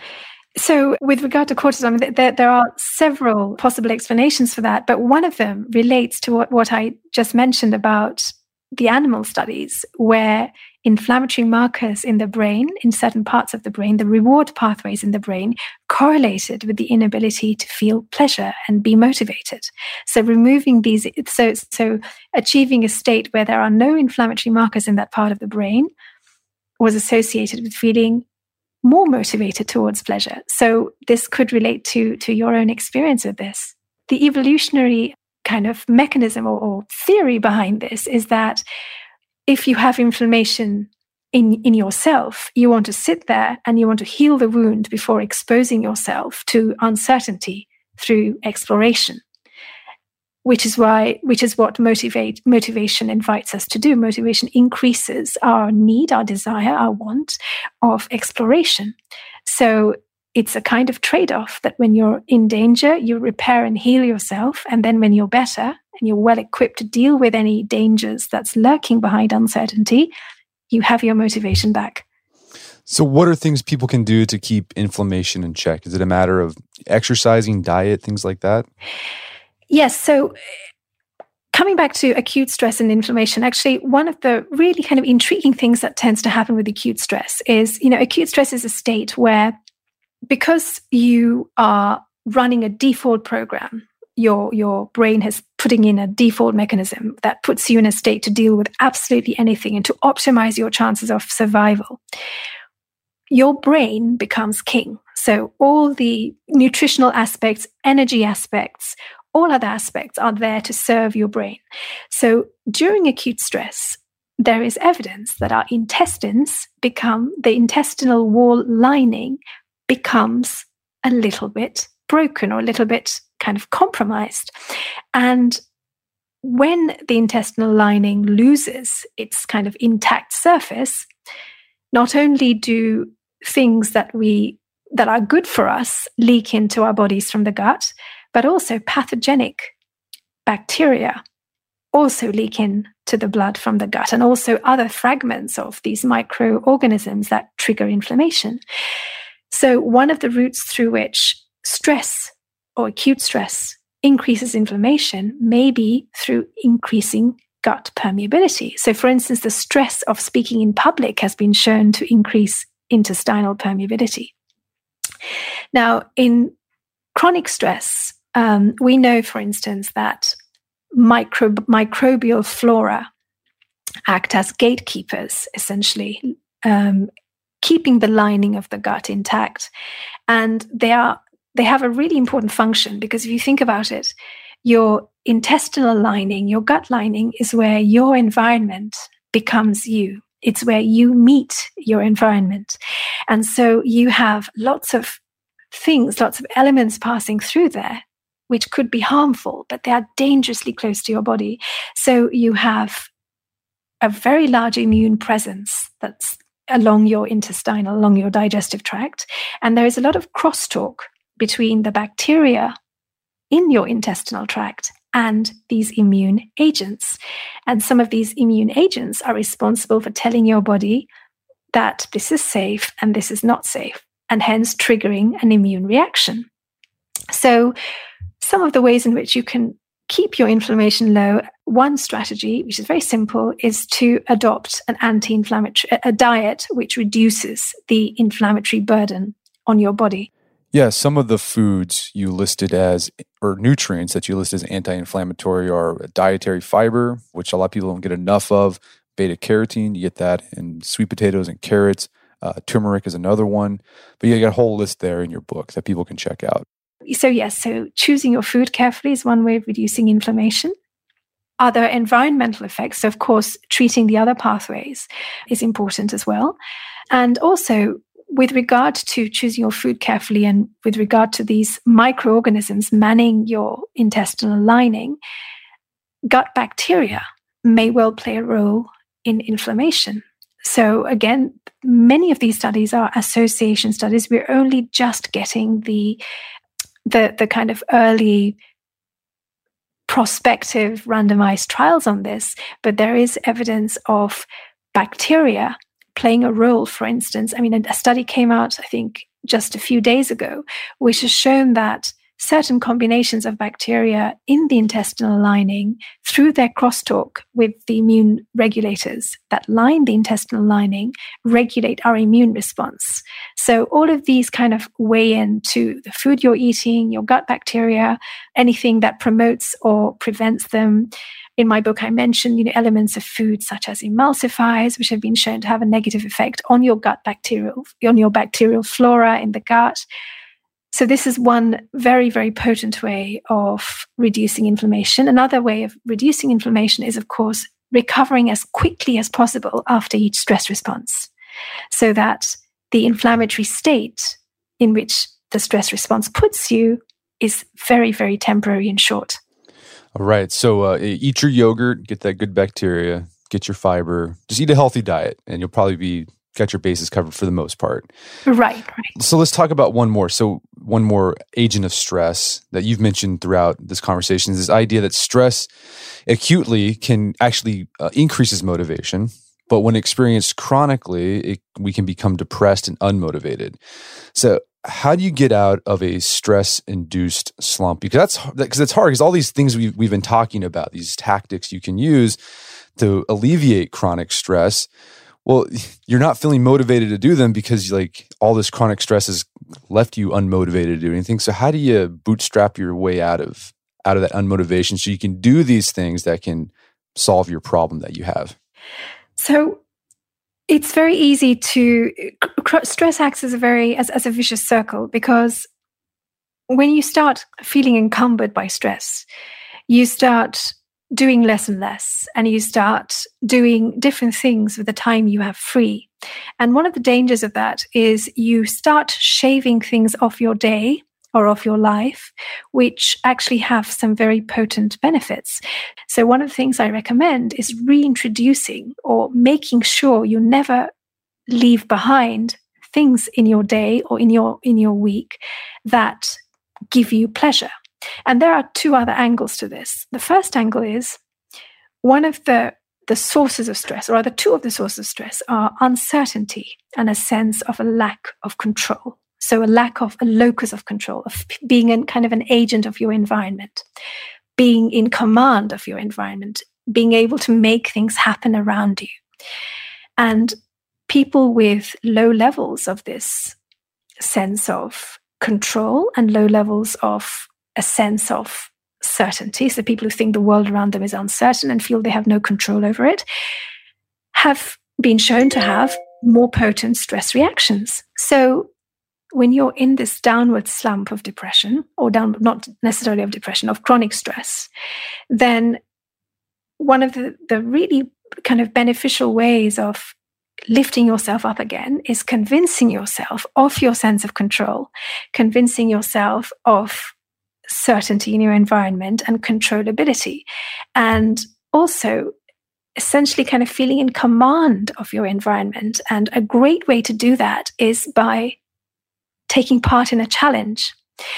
So with regard to cortisol, there, there are several possible explanations for that, but one of them relates to what, what I just mentioned about the animal studies, where inflammatory markers in the brain, in certain parts of the brain, the reward pathways in the brain, correlated with the inability to feel pleasure and be motivated. So removing these, so, so achieving a state where there are no inflammatory markers in that part of the brain was associated with feeling more motivated towards pleasure. So this could relate to, to your own experience with this. The evolutionary kind of mechanism or, or theory behind this is that if you have inflammation in, in yourself, you want to sit there and you want to heal the wound before exposing yourself to uncertainty through exploration, which is why, which is what motivate, motivation invites us to do. Motivation increases our need, our desire, our want of exploration. So it's a kind of trade-off that when you're in danger, you repair and heal yourself. And then when you're better and you're well equipped to deal with any dangers that's lurking behind uncertainty, you have your motivation back. So what are things people can do to keep inflammation in check? Is it a matter of exercising, diet, things like that? Yes. So coming back to acute stress and inflammation, actually, one of the really kind of intriguing things that tends to happen with acute stress is, you know, acute stress is a state where, because you are running a default program, your, your brain has putting in a default mechanism that puts you in a state to deal with absolutely anything and to optimize your chances of survival. Your brain becomes king. So all the nutritional aspects, energy aspects, all other aspects are there to serve your brain. So during acute stress, there is evidence that our intestines become, the intestinal wall lining becomes a little bit broken or a little bit kind of compromised. And when the intestinal lining loses its kind of intact surface, not only do things that we that are good for us leak into our bodies from the gut, but also pathogenic bacteria also leak in to the blood from the gut, and also other fragments of these microorganisms that trigger inflammation. So one of the routes through which stress or acute stress increases inflammation may be through increasing gut permeability. So for instance, the stress of speaking in public has been shown to increase intestinal permeability. Now, in chronic stress, um, we know, for instance, that micro- microbial flora act as gatekeepers, essentially, um, keeping the lining of the gut intact. And they are they have a really important function, because if you think about it, your intestinal lining, your gut lining, is where your environment becomes you. It's where you meet your environment. And so you have lots of things, lots of elements passing through there, which could be harmful, but they are dangerously close to your body. So you have a very large immune presence that's along your intestinal, along your digestive tract. And there is a lot of crosstalk between the bacteria in your intestinal tract and these immune agents. And some of these immune agents are responsible for telling your body that this is safe and this is not safe, and hence triggering an immune reaction. So some of the ways in which you can keep your inflammation low, one strategy, which is very simple, is to adopt an anti-inflammatory, a diet which reduces the inflammatory burden on your body. Yeah, some of the foods you listed as, or nutrients that you list as anti-inflammatory are dietary fiber, which a lot of people don't get enough of, beta carotene, you get that in sweet potatoes and carrots. Uh, turmeric is another one, but you got a whole list there in your book that people can check out. So yes, so choosing your food carefully is one way of reducing inflammation. Other environmental effects, so of course, treating the other pathways is important as well. And also, with regard to choosing your food carefully and with regard to these microorganisms manning your intestinal lining, gut bacteria may well play a role in inflammation. So again, many of these studies are association studies. We're only just getting the the, the kind of early prospective randomized trials on this, but there is evidence of bacteria playing a role. For instance, I mean, a study came out, I think, just a few days ago, which has shown that certain combinations of bacteria in the intestinal lining, through their crosstalk with the immune regulators that line the intestinal lining, regulate our immune response. So all of these kind of weigh into the food you're eating, your gut bacteria, anything that promotes or prevents them. In my book, I mentioned, you know, elements of food such as emulsifiers, which have been shown to have a negative effect on your gut bacterial, on your bacterial flora in the gut. So this is one very, very potent way of reducing inflammation. Another way of reducing inflammation is, of course, recovering as quickly as possible after each stress response, so that the inflammatory state in which the stress response puts you is very, very temporary and short. All right. So uh, eat your yogurt, get that good bacteria, get your fiber, just eat a healthy diet, and you'll probably be got your bases covered for the most part. Right, right. So let's talk about one more. So one more agent of stress that you've mentioned throughout this conversation is this idea that stress acutely can actually uh, increases motivation, but when experienced chronically, it, we can become depressed and unmotivated. So how do you get out of a stress-induced slump? Because that's because it's hard. Because all these things we've we've been talking about, these tactics you can use to alleviate chronic stress. Well, you're not feeling motivated to do them because like all this chronic stress has left you unmotivated to do anything. So how do you bootstrap your way out of out of that unmotivation so you can do these things that can solve your problem that you have? So it's very easy to stress acts as a very as, as a vicious circle, because when you start feeling encumbered by stress, you start doing less and less, and you start doing different things with the time you have free. And one of the dangers of that is you start shaving things off your day or off your life, which actually have some very potent benefits. So one of the things I recommend is reintroducing or making sure you never leave behind things in your day or in your in your week that give you pleasure. And there are two other angles to this. The first angle is one of the, the sources of stress, or rather two of the sources of stress, are uncertainty and a sense of a lack of control. So a lack of a locus of control, of being in kind of an agent of your environment, being in command of your environment, being able to make things happen around you. And people with low levels of this sense of control and low levels of a sense of certainty, so people who think the world around them is uncertain and feel they have no control over it, have been shown to have more potent stress reactions. So when you're in this downward slump of depression, or down, not necessarily of depression, of chronic stress, then one of the, the really kind of beneficial ways of lifting yourself up again is convincing yourself of your sense of control, convincing yourself of certainty in your environment and controllability, and also essentially kind of feeling in command of your environment. And a great way to do that is by taking part in a challenge.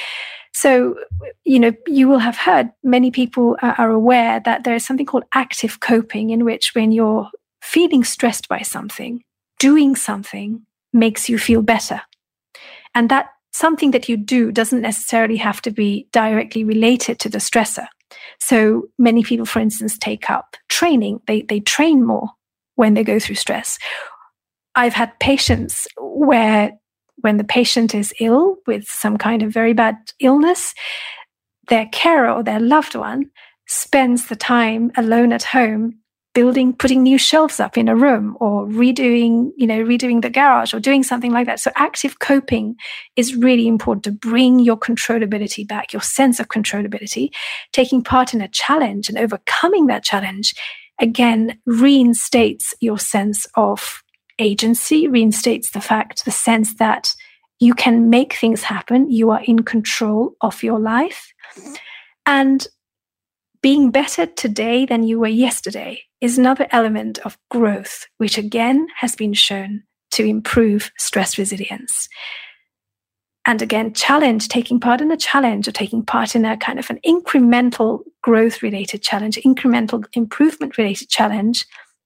So, you know, you will have heard, many people are aware that there is something called active coping, in which when you're feeling stressed by something, doing something makes you feel better. And that something that you do doesn't necessarily have to be directly related to the stressor. So many people, for instance, take up training. They they train more when they go through stress. I've had patients where when the patient is ill with some kind of very bad illness, their carer or their loved one spends the time alone at home building, putting new shelves up in a room or redoing, you know, redoing the garage or doing something like that. So active coping is really important to bring your controllability back, your sense of controllability. Taking part in a challenge and overcoming that challenge, again, reinstates your sense of agency, reinstates the fact, the sense that you can make things happen. You are in control of your life. And being better today than you were yesterday is another element of growth, which again has been shown to improve stress resilience. And again, challenge, taking part in a challenge or taking part in a kind of an incremental growth-related challenge, incremental improvement-related challenge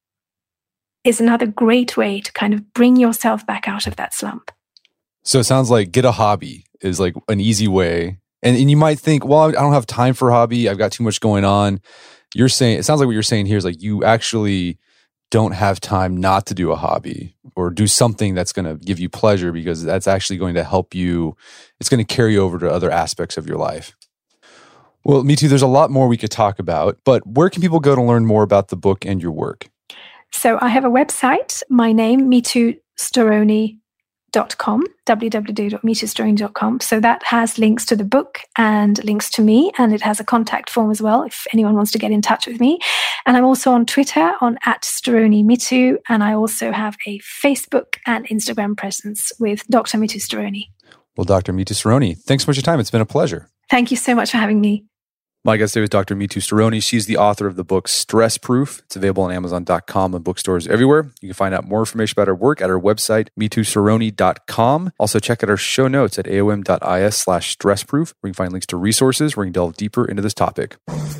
is another great way to kind of bring yourself back out of that slump. So it sounds like get a hobby is like an easy way. And, and you might think, well, I don't have time for a hobby. I've got too much going on. You're saying, it sounds like what you're saying here is like you actually don't have time not to do a hobby or do something that's going to give you pleasure because that's actually going to help you. It's going to carry over to other aspects of your life. Well, Me Too, there's a lot more we could talk about, but where can people go to learn more about the book and your work? So I have a website, my name, me too storoni dot com, w w w dot me too storoni dot com. So that has links to the book and links to me, and it has a contact form as well if anyone wants to get in touch with me. And I'm also on Twitter on at StoroniMeToo, and I also have a Facebook and Instagram presence with Doctor Mithu Storoni. Well, Doctor Mithu Storoni, thanks so much for your time. It's been a pleasure. Thank you so much for having me. My guest today was Doctor Mithu Storoni. She's the author of the book Stress Proof. It's available on amazon dot com and bookstores everywhere. You can find out more information about her work at her website, me too storoni dot com. Also, check out our show notes at aom dot is slash stressproof, where you can find links to resources where you can delve deeper into this topic.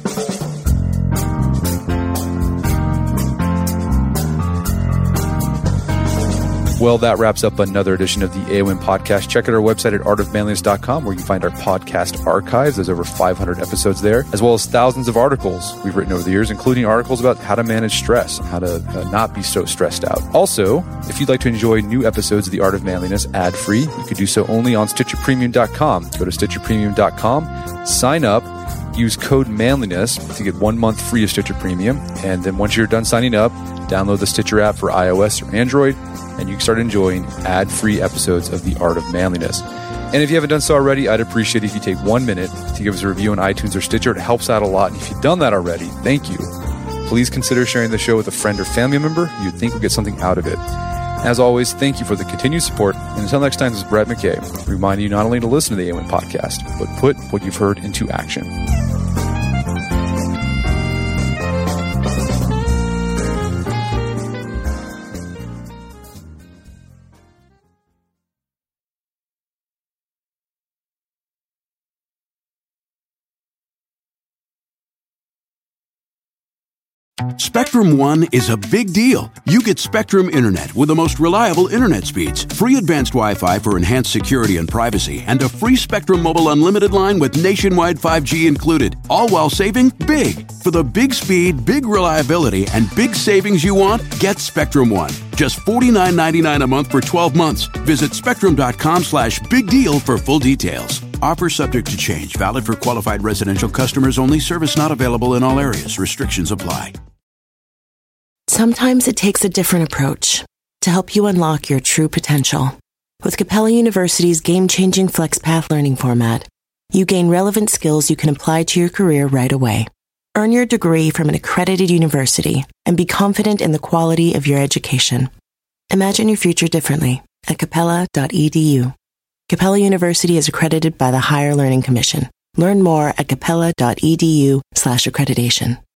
Well, that wraps up another edition of the A O M podcast. Check out our website at art of manliness dot com, where you can find our podcast archives. There's over five hundred episodes there, as well as thousands of articles we've written over the years, including articles about how to manage stress, how to uh, not be so stressed out. Also, if you'd like to enjoy new episodes of The Art of Manliness ad-free, you can do so only on stitcher premium dot com. Go to stitcher premium dot com, sign up, use code manliness to get one month free of Stitcher Premium. And then once you're done signing up, download the Stitcher app for iOS or Android, and you can start enjoying ad-free episodes of The Art of Manliness. And if you haven't done so already, I'd appreciate it if you take one minute to give us a review on iTunes or Stitcher. It helps out a lot. And if you've done that already, thank you. Please consider sharing the show with a friend or family member you'd think would get something out of it. As always, thank you for the continued support. And until next time, this is Brett McKay, reminding you not only to listen to the A O M podcast, but put what you've heard into action. Spectrum One is a big deal. You get Spectrum Internet with the most reliable internet speeds, free advanced Wi-Fi for enhanced security and privacy, and a free Spectrum Mobile Unlimited line with nationwide five G included, all while saving big. For the big speed, big reliability, and big savings you want, get Spectrum One. Just forty-nine ninety-nine a month for twelve months. Visit spectrum.com slash big deal for full details. Offer subject to change. Valid for qualified residential customers only. Service not available in all areas. Restrictions apply. Sometimes it takes a different approach to help you unlock your true potential. With Capella University's game-changing FlexPath learning format, you gain relevant skills you can apply to your career right away. Earn your degree from an accredited university and be confident in the quality of your education. Imagine your future differently at capella dot e d u. Capella University is accredited by the Higher Learning Commission. Learn more at capella dot e d u slash accreditation.